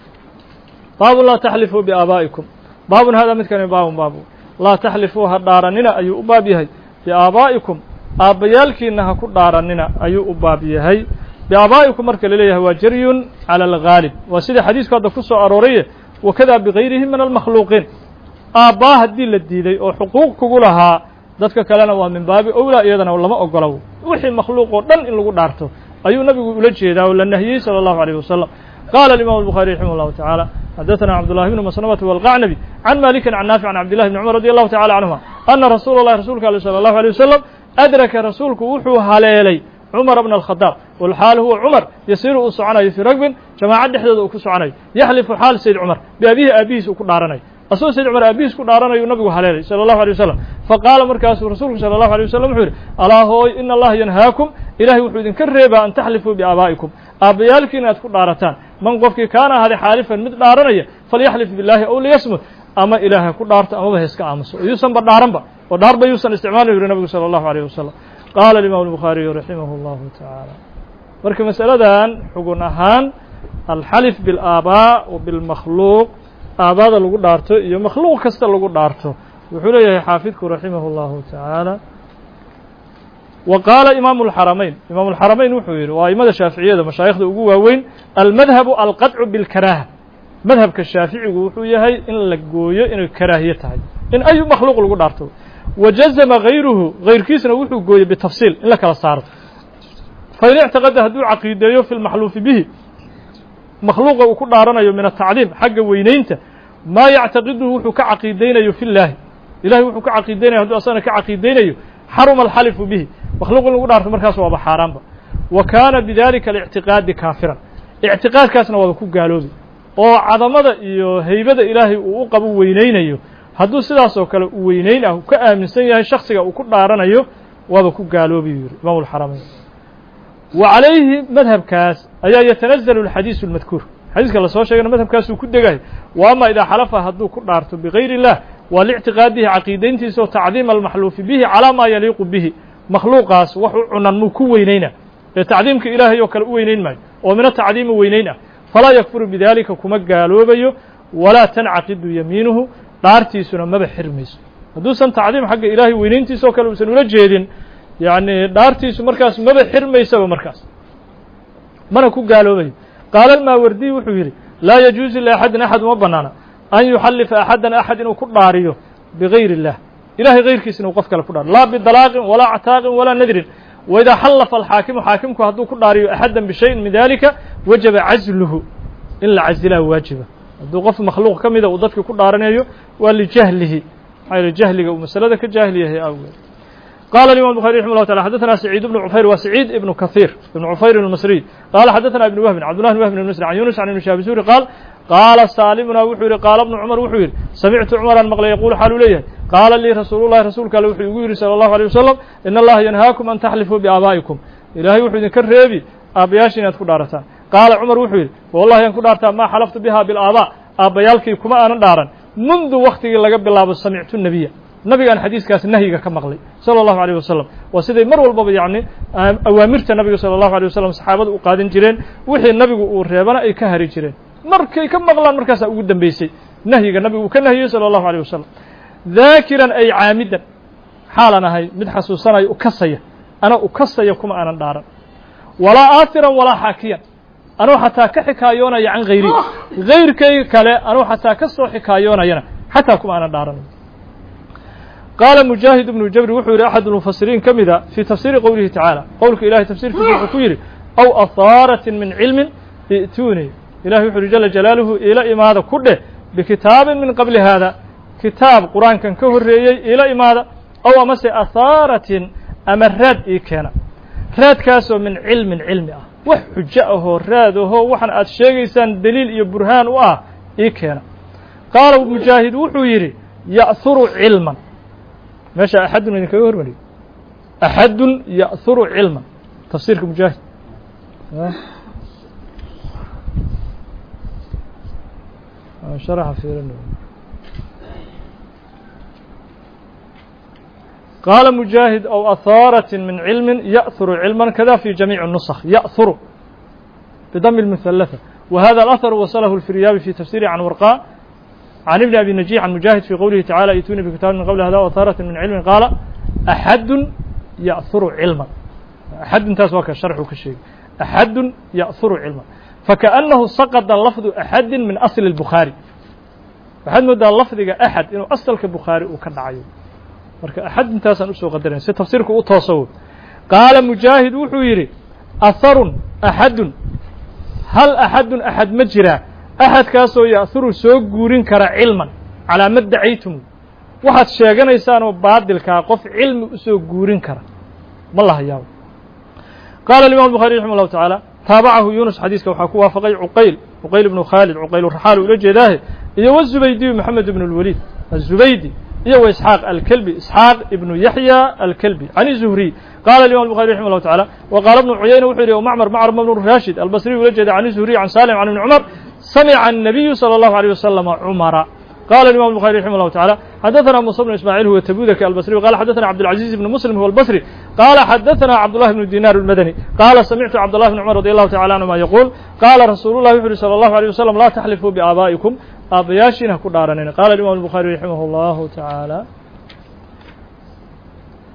bab la tahlifu bi abaikum babun hada midkan babun babu la tahlifu hadaranina ayu u baab yahay bi abaikum abayalkiina ha ku dhaaranina ayu u baab yahay بآبائكم مركا لليه هو جري على الغالب وسيد حديث كذا كسو أرورية وكذا بغيرهم من المخلوقين آباء الدين للديدي وحقوق كقولها ذاتك كلانا ومن باب أولى إيضا ولا ما أقلوا وحي المخلوق ودن إن لقود دارته أي نبي يقول ده ولا النهي صلى الله عليه وسلم قال الإمام البخاري رحمه الله تعالى حدثنا عبد الله بن مسلمة والقعنبي عن مالك عن نافع عن عبد الله بن عمر رضي الله تعالى عنهما أن رسول الله رسولك صلى الله عليه وسلم أدرك رسولك وحو هليلي عمر بن الخطاب والحال هو عمر يسير أسعنى في ركب جماعة حدث أسعنى يحلف حال سيد عمر بأبيه أبيس وكدارني أصل سيد عمر أبيس كدارني والنبي حلالي صلى الله عليه وسلم فقال مركز رسول صلى الله عليه وسلم حر ألا هو إن الله ينهاكم إلهي وحود كرهبا أن تحلفوا بآبائكم أبيالك إن تكدارتان من قفك كان هذا حالفا مثل دارني فليحلف بالله أو ليصمت أما إله كدارت أما بهسك أمس يسمى بدارنبا ودارب يوصل استعماله النبي صلى الله عليه وسلم قال الإمام البخاري رحمه الله تعالى marka masaladan xugun ahaan alxalif bil aabaa wa bil makhluuq aabada lagu dhaarto iyo makhluuq kasta lagu dhaarto wuxuu leeyahay xaafidku rahimahullahu ta'ala وقال إمام الحرمين إمام الحرمين وحوير وإمام الشافعية مشايخ أقوى وين المذهب القطع بالكراهة مذهب كالشافعي وحويه إن لقوية إن الكراهية إن أي مخلوق لقو دارته وجزم غيره غير كيسنا وحو قوية بالتفصيل إلا كلا صارت فإن اعتقد هدو عقيدة في المحلوف به مخلوق وكل دارنا من التعليم حق وينينته ما يعتقده وحو كعقيدين في الله إلهي وحو كعقيدين هدو أصلا كعقيدين حرم الحلف به مخلوق لقو دارته مركز وابا حرام وكان بذلك الاعتقاد كافرا اعتقاد كاسنا وابكو قالوا oo cadamada iyo haybada Ilaahay uu u qabo weyneynayo hadduu sidaas oo kale u weyneynayo ka aaminsan yahay shakhsiga uu ku dhaaranayo waaba ku gaaloobi yiri Imam al-Haramayn wa alayhi madhabkaas ayaa yatanazzalu al-hadith al-madhkur hadithka la soo sheegay madhabkaas uu ku degay waa ma ida xalafa hadduu ku dhaarto bighayri Allah wa li'tiqadihi aqiidayntiisa oo ta'dhim al-mahluf bihi ala ma yaliqu bihi makhluqaas wuxuu cunan mu ku weyneyna ee ta'dhimka Ilaahay oo kale u weyneyn maayo oo mina ta'dhim weyneyna فلا يكفر بذلك كما قالوا بيو ولا تنعقد يمينه دارتي سنة ما بحرميس هدوسا تعظيم حق إلهي وينينتي سوكال وسنولا جيدين يعني دارتي سو مركز ما بحرميس ومركز منكو قالوا بيو قال الماوردي وحويري لا يجوز لأحد أحد مبنانا أن يحلف أحدا أحد وكل داريه بغير الله إلهي غير كيسن وقفك لكل لا بالدلاغ ولا عتاق ولا نذر وإذا حلف الحاكم حاكمك هدو كل داريه أحدا بشيء من ذلك وجب عزله إلا عزله واجبه هدو قف مخلوق كم إذا وضدك كل دارنيه ولجهله غير جهله ومسألة كجاهلية هي أول قال الإمام البخاري رحمه الله تعالى حدثنا سعيد بن عفير وسعيد ابن كثير بن عفير المصري قال حدثنا ابن وهب عبد الله بن وهب بن المصري عن يونس عن ابن شهاب الزهري قال قال سالمنا وحير قال ابن عمر وحير سمعت عمر المغلي يقول حال ليه قال لي رسول الله رسولك وحير صلى الله عليه وسلم إن الله ينهاكم أن تحلفوا بآبائكم إلهي وحير كرهبي أبياشين يدخل دارتان قال عمر وحير والله ينكو دارتان ما حلفت بها بالآباء أبيالكي كما أنا دارا منذ وقت لقب الله سمعت النبي النبي عن حديث كاس النهي كمغلي صلى الله عليه وسلم وسيدي مر والباب يعني أوامرت النبي صلى الله عليه وسلم صحابة وقادين جيرين وحي النبي ورهبنا أي كهري جيرين مركي كمغلان مركز أقدم بيسي نهي النبي وكنهي صلى الله عليه وسلم ذاكرا أي عامدا حالنا هاي مدحسوسنا أكسية أنا أكسية كما أنا دارا ولا آثرا ولا حاكيا أنا حتى كحكايونا عن غيري غير كي كلا أنا حتى كسر حكايونا ينا حتى كما أنا دارا قال مجاهد بن جبر وحور أحد المفسرين كمذا في تفسير قوله تعالى قولك إلهي تفسير في الحكوير أو أثارة من علم ائتوني إلهي وحور جل جلاله إلى إمادة كله بكتاب من قبل هذا كتاب قرآن كان كهر إلى إمادة أو أمس أثارة أمراد إيكانا راد كاسو من علم علم وحجأه راده وحن أتشيغيسان دليل يبرهان وآه إيكانا قال مجاهد وحوير يأثر علما ماشي أحد من كيور مني أحد يأثر علما تفسيرك مجاهد أه؟ شرح في رنو قال مجاهد أو أثارة من علم يأثر علما كذا في جميع النسخ يأثر بضم المثلثة وهذا الأثر وصله الفريابي في تفسيره عن ورقاء عن ابن أبي نجيح عن مجاهد في قوله تعالى ائتوني بكتاب من قبل هذا وأثارة من علم قال أحد يأثر علما أحد تاسوك الشرح كالشيء أحد يأثر علما فكأنه سقط اللفظ أحد من أصل البخاري أحد مدى اللفظ أحد إنه أصل كالبخاري وكالعيو marka axad intaasan u soo qadarin si tafsiirku u tooso qaala mujaahid wuxuu yiri atharun ahadun hal ahadun ahad majra ahad kaasoo yaasuru soo guurin kara cilman ala mad'aytum waxaad sheeganaysaan oo baadilka qof cilmi u soo guurin kara ma la hayaa qaala imam bukhari rahimahullah ta'ala taabahu yunus hadiiska waxa ku waafaqay uqayl uqayl ibn khalid uqayl ar-rahal ila jeedahay iyo wazubaydi muhammad ibn al-walid az-zubaydi إيه إسحاق الكلبي إسحاق ابن يحيى الكلبي عن الزهري قال الإمام البخاري رحمه الله تعالى وقال ابن عيينة وحيري ومعمر معمر بن راشد البصري وجد عن الزهري عن سالم عن ابن عمر سمع النبي صلى الله عليه وسلم عمر قال الإمام البخاري رحمه الله تعالى حدثنا موسى بن إسماعيل هو التبوذكي البصري وقال حدثنا عبد العزيز بن مسلم هو البصري قال حدثنا عبد الله بن دينار المدني قال سمعت عبد الله بن عمر رضي الله تعالى عنهما يقول قال رسول الله صلى الله عليه وسلم لا تحلفوا بآبائكم أبياشنا كدارنين قال الإمام البخاري رحمه الله تعالى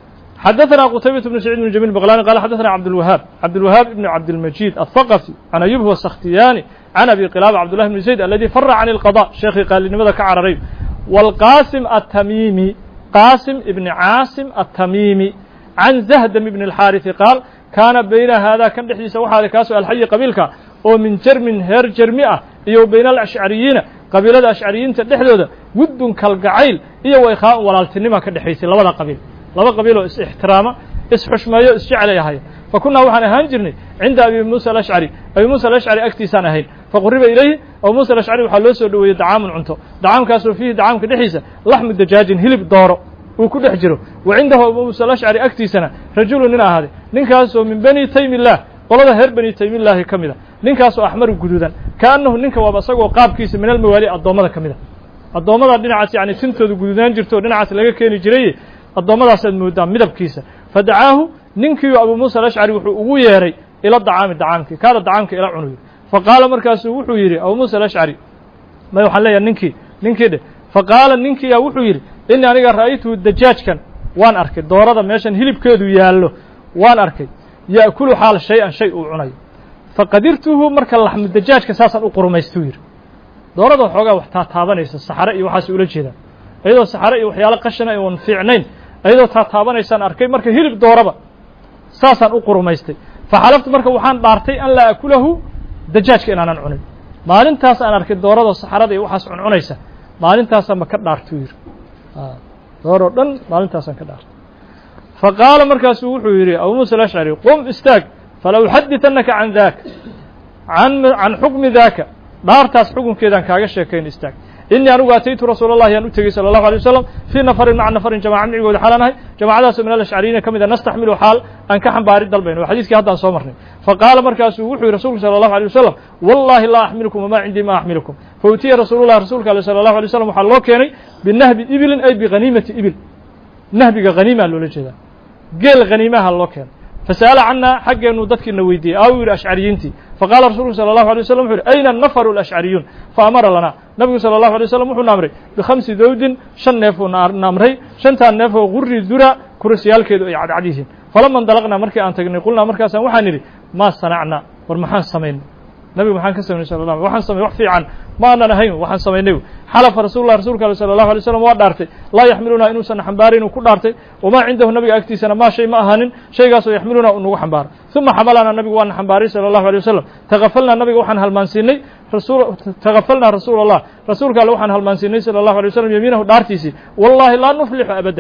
حدثنا قتيبة بن سعيد بن جميل البغلاني قال حدثنا عبد الوهاب عبد الوهاب بن عبد المجيد الثقفي عن أيوب هو السختياني عن أبي قلابة عبد الله بن زيد الذي فر عن القضاء شيخي قال لماذا كعرري والقاسم التميمي قاسم ابن عاصم التميمي عن زهدم بن الحارث قال كان بين هذا كان دحديس waxa la kaasoo alxay qabiilka oo min jarmin heer jarmi ah iyo bayna al-ash'ariyina qabiilada ash'ariyiinta dhexdooda gudun kalgacayl iyo way khaa walaaltinimo ka dhaxaysay labada qabiil laba qabiil oo is ixtiraama is xushmeeyo is jecelayahay fakuna waxaan ahaan jirnay cinda abi Musa al-Ash'ari abi Musa al-Ash'ari agtiisaan ahayn faquriba ilayhi abu Musa al-Ash'ari waxa loo soo dhaweeyay dacaamun cunto dacaamkaas oo fihi dacaamka dhixiisa laxmu dajaajin hilib dooro uu ku dhex jiro wacindahu abu Musa al-Ash'ari agtiisana rajulun nin ahade ninkaas oo min bani taymillah qolada heer bani taymillah kamida ninkaas oo ahmar guduudan kaanahu ninka waa asagoo qaabkiisa min al-mawali adoomada kamida adoomada dhinacaas yaani tintoodu guduudan jirto dhinacaas laga keeni jiray adoomadaas aad moodaa midabkiisa fadacaahu ninkii abu Musa al-Ash'ari wuxuu ugu yeeray ila dacaami dacaamkii kaada dacaamka ila cunuyo faqaala markaasuu wuxuu yiri abu Musa al-Ash'ari ma waxa leeyahay ninkii ninkii faqaala ninkii yaa wuxuu yiri in aniga raaytu dajaajkan waan arkay doorada meeshan hilibkeedu yaallo waan arkay yaakulu xaal shay-an shay uu cunayo faqadirtuhu marka laxmu dajaajka saasan u qurmaysto yiri doorada xoogaa wax taa taabanaysa saxare iyo waxaas ula jeeda ayadoo saxare iyo waxyaalo qashan ay wan fiicnayn ayadoo taa taabanaysan arkay marka hilib dooraba saasan u qurmaystay faxalaftu marka waxaan dhaartay an la akulahu dajaajka inaanan cunin maalintaas aan arkay doorada saxarada iyo waxaas cununaysa maalintaas ma ka dhaarto yiri dooro dhan maalintaas aan ka dhaartay faqaala markaasuu wuxuu yiri abu Musa al-Ash'ari qum istaag fala uhaddithanaka an dhaak an an hukmi dhaaka dhaartaas xukunkeedan kaaga sheekayn istaag inni anigu aataytu rasuulullaahi aan u tagay sallallahu alayhi wasallam fi nafarin ma'a nafarin jamaa'a micigooda xalanahay jamaacadaas min al-ash'ariina kamida nastaxmilu xaal aan ka xambaari dalbayno xadiiskii haddaan soo marnay faqaala markaasuu wuxuu yiri rasuulku sallallahu alayhi wasallam wallahi la ahmilukum ma indi ma ahmilukum fawtiya rasuulullaahi rasuulka sallallahu alayhi wasallam waxa loo keenay binahbi ibilin ay bi ghanimati ibil nahbiga ghanima loo jeeda geel ghanimaha loo keenay فسأل عنا حقنا ودتكنا ويدي أو الأشعريينتي فقال رسول صلى الله عليه وسلم أين النفر الأشعريون فأمر لنا نبي صلى الله عليه وسلم وحنا نمري بخمس ذود شن نفو نمري شنتا نفو غري ذرة كرسيال كيدو يعد عليهم فلما انطلقنا مركي أن تجني قلنا مركي سان وحنري ما صنعنا ورمحان سمين نبي محمد كسر صلى الله عليه وسلم وحن سمي وحفي عن ما أنا نهيم وحن سمينه حلف رسول الله رسولك صلى الله عليه وسلم ودارته لا يحملنا إنه سن حمبارين وكل دارته وما عنده النبي أكتي سنة ما شيء ما أهان شيء قاسوا يحملنا إنه حمبار ثم حملنا النبي وأن حمباري صلى الله عليه وسلم تغفلنا النبي وحن هالمانسيني رسول تغفلنا رسول الله رسولك لو وحن هالمانسيني صلى الله عليه وسلم يمينه دارتيسي والله لا نفلح أبدا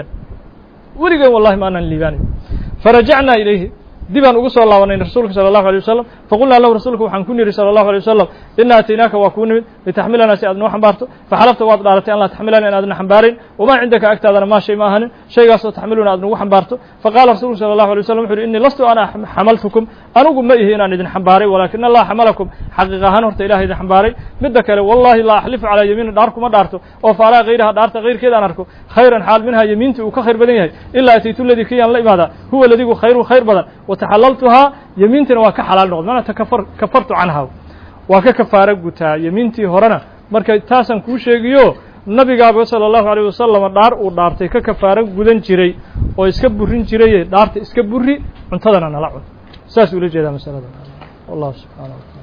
ورجع والله ما أنا الليباني فرجعنا إليه دبان ugu soo laabanay rasuulka sallallahu alayhi wasallam faqulna lahu rasuulku waxaan ku niri sallallahu alayhi wasallam inna atinaaka wa kunna litahmilana si aad noo xambaarto faxalafta waad dhaalatay an la tahmilana inaad na xambaarin wama indaka agtaadana ma shay ma ahanin shaygaas oo tahmiluna aad nagu xambaarto faqala rasuulku sallallahu alayhi wasallam wuxuu inni lastu ana hamaltukum anugu ma ihi inaan idin xambaaray walakin allah hamalakum haqiiqahan horta ilaahay idin xambaaray midda kale wallahi la ahlifu ala yamin dhaarku ma dhaarto oo faara qeyraha dhaarta qeyrkeeda aan arko khayran xaal minha yamintu uu ka khayr badan yahay illa atiitu alladhi kiyan la imaada huwa alladhi khayru khayr badan وتحللتها يمينتنا وك حلال نقد ما تكفر كفرت عنها وك كفاره غتا يمينتي هورنا marka taasan ku sheegiyo nabiga sallallahu alayhi wasallam dhaar uu dhaartay ka kafaaro gudan jiray oo iska burin jiray dhaarta iska buri cuntadana nala cun saas uu la jeedaa masalada Allah subhanahu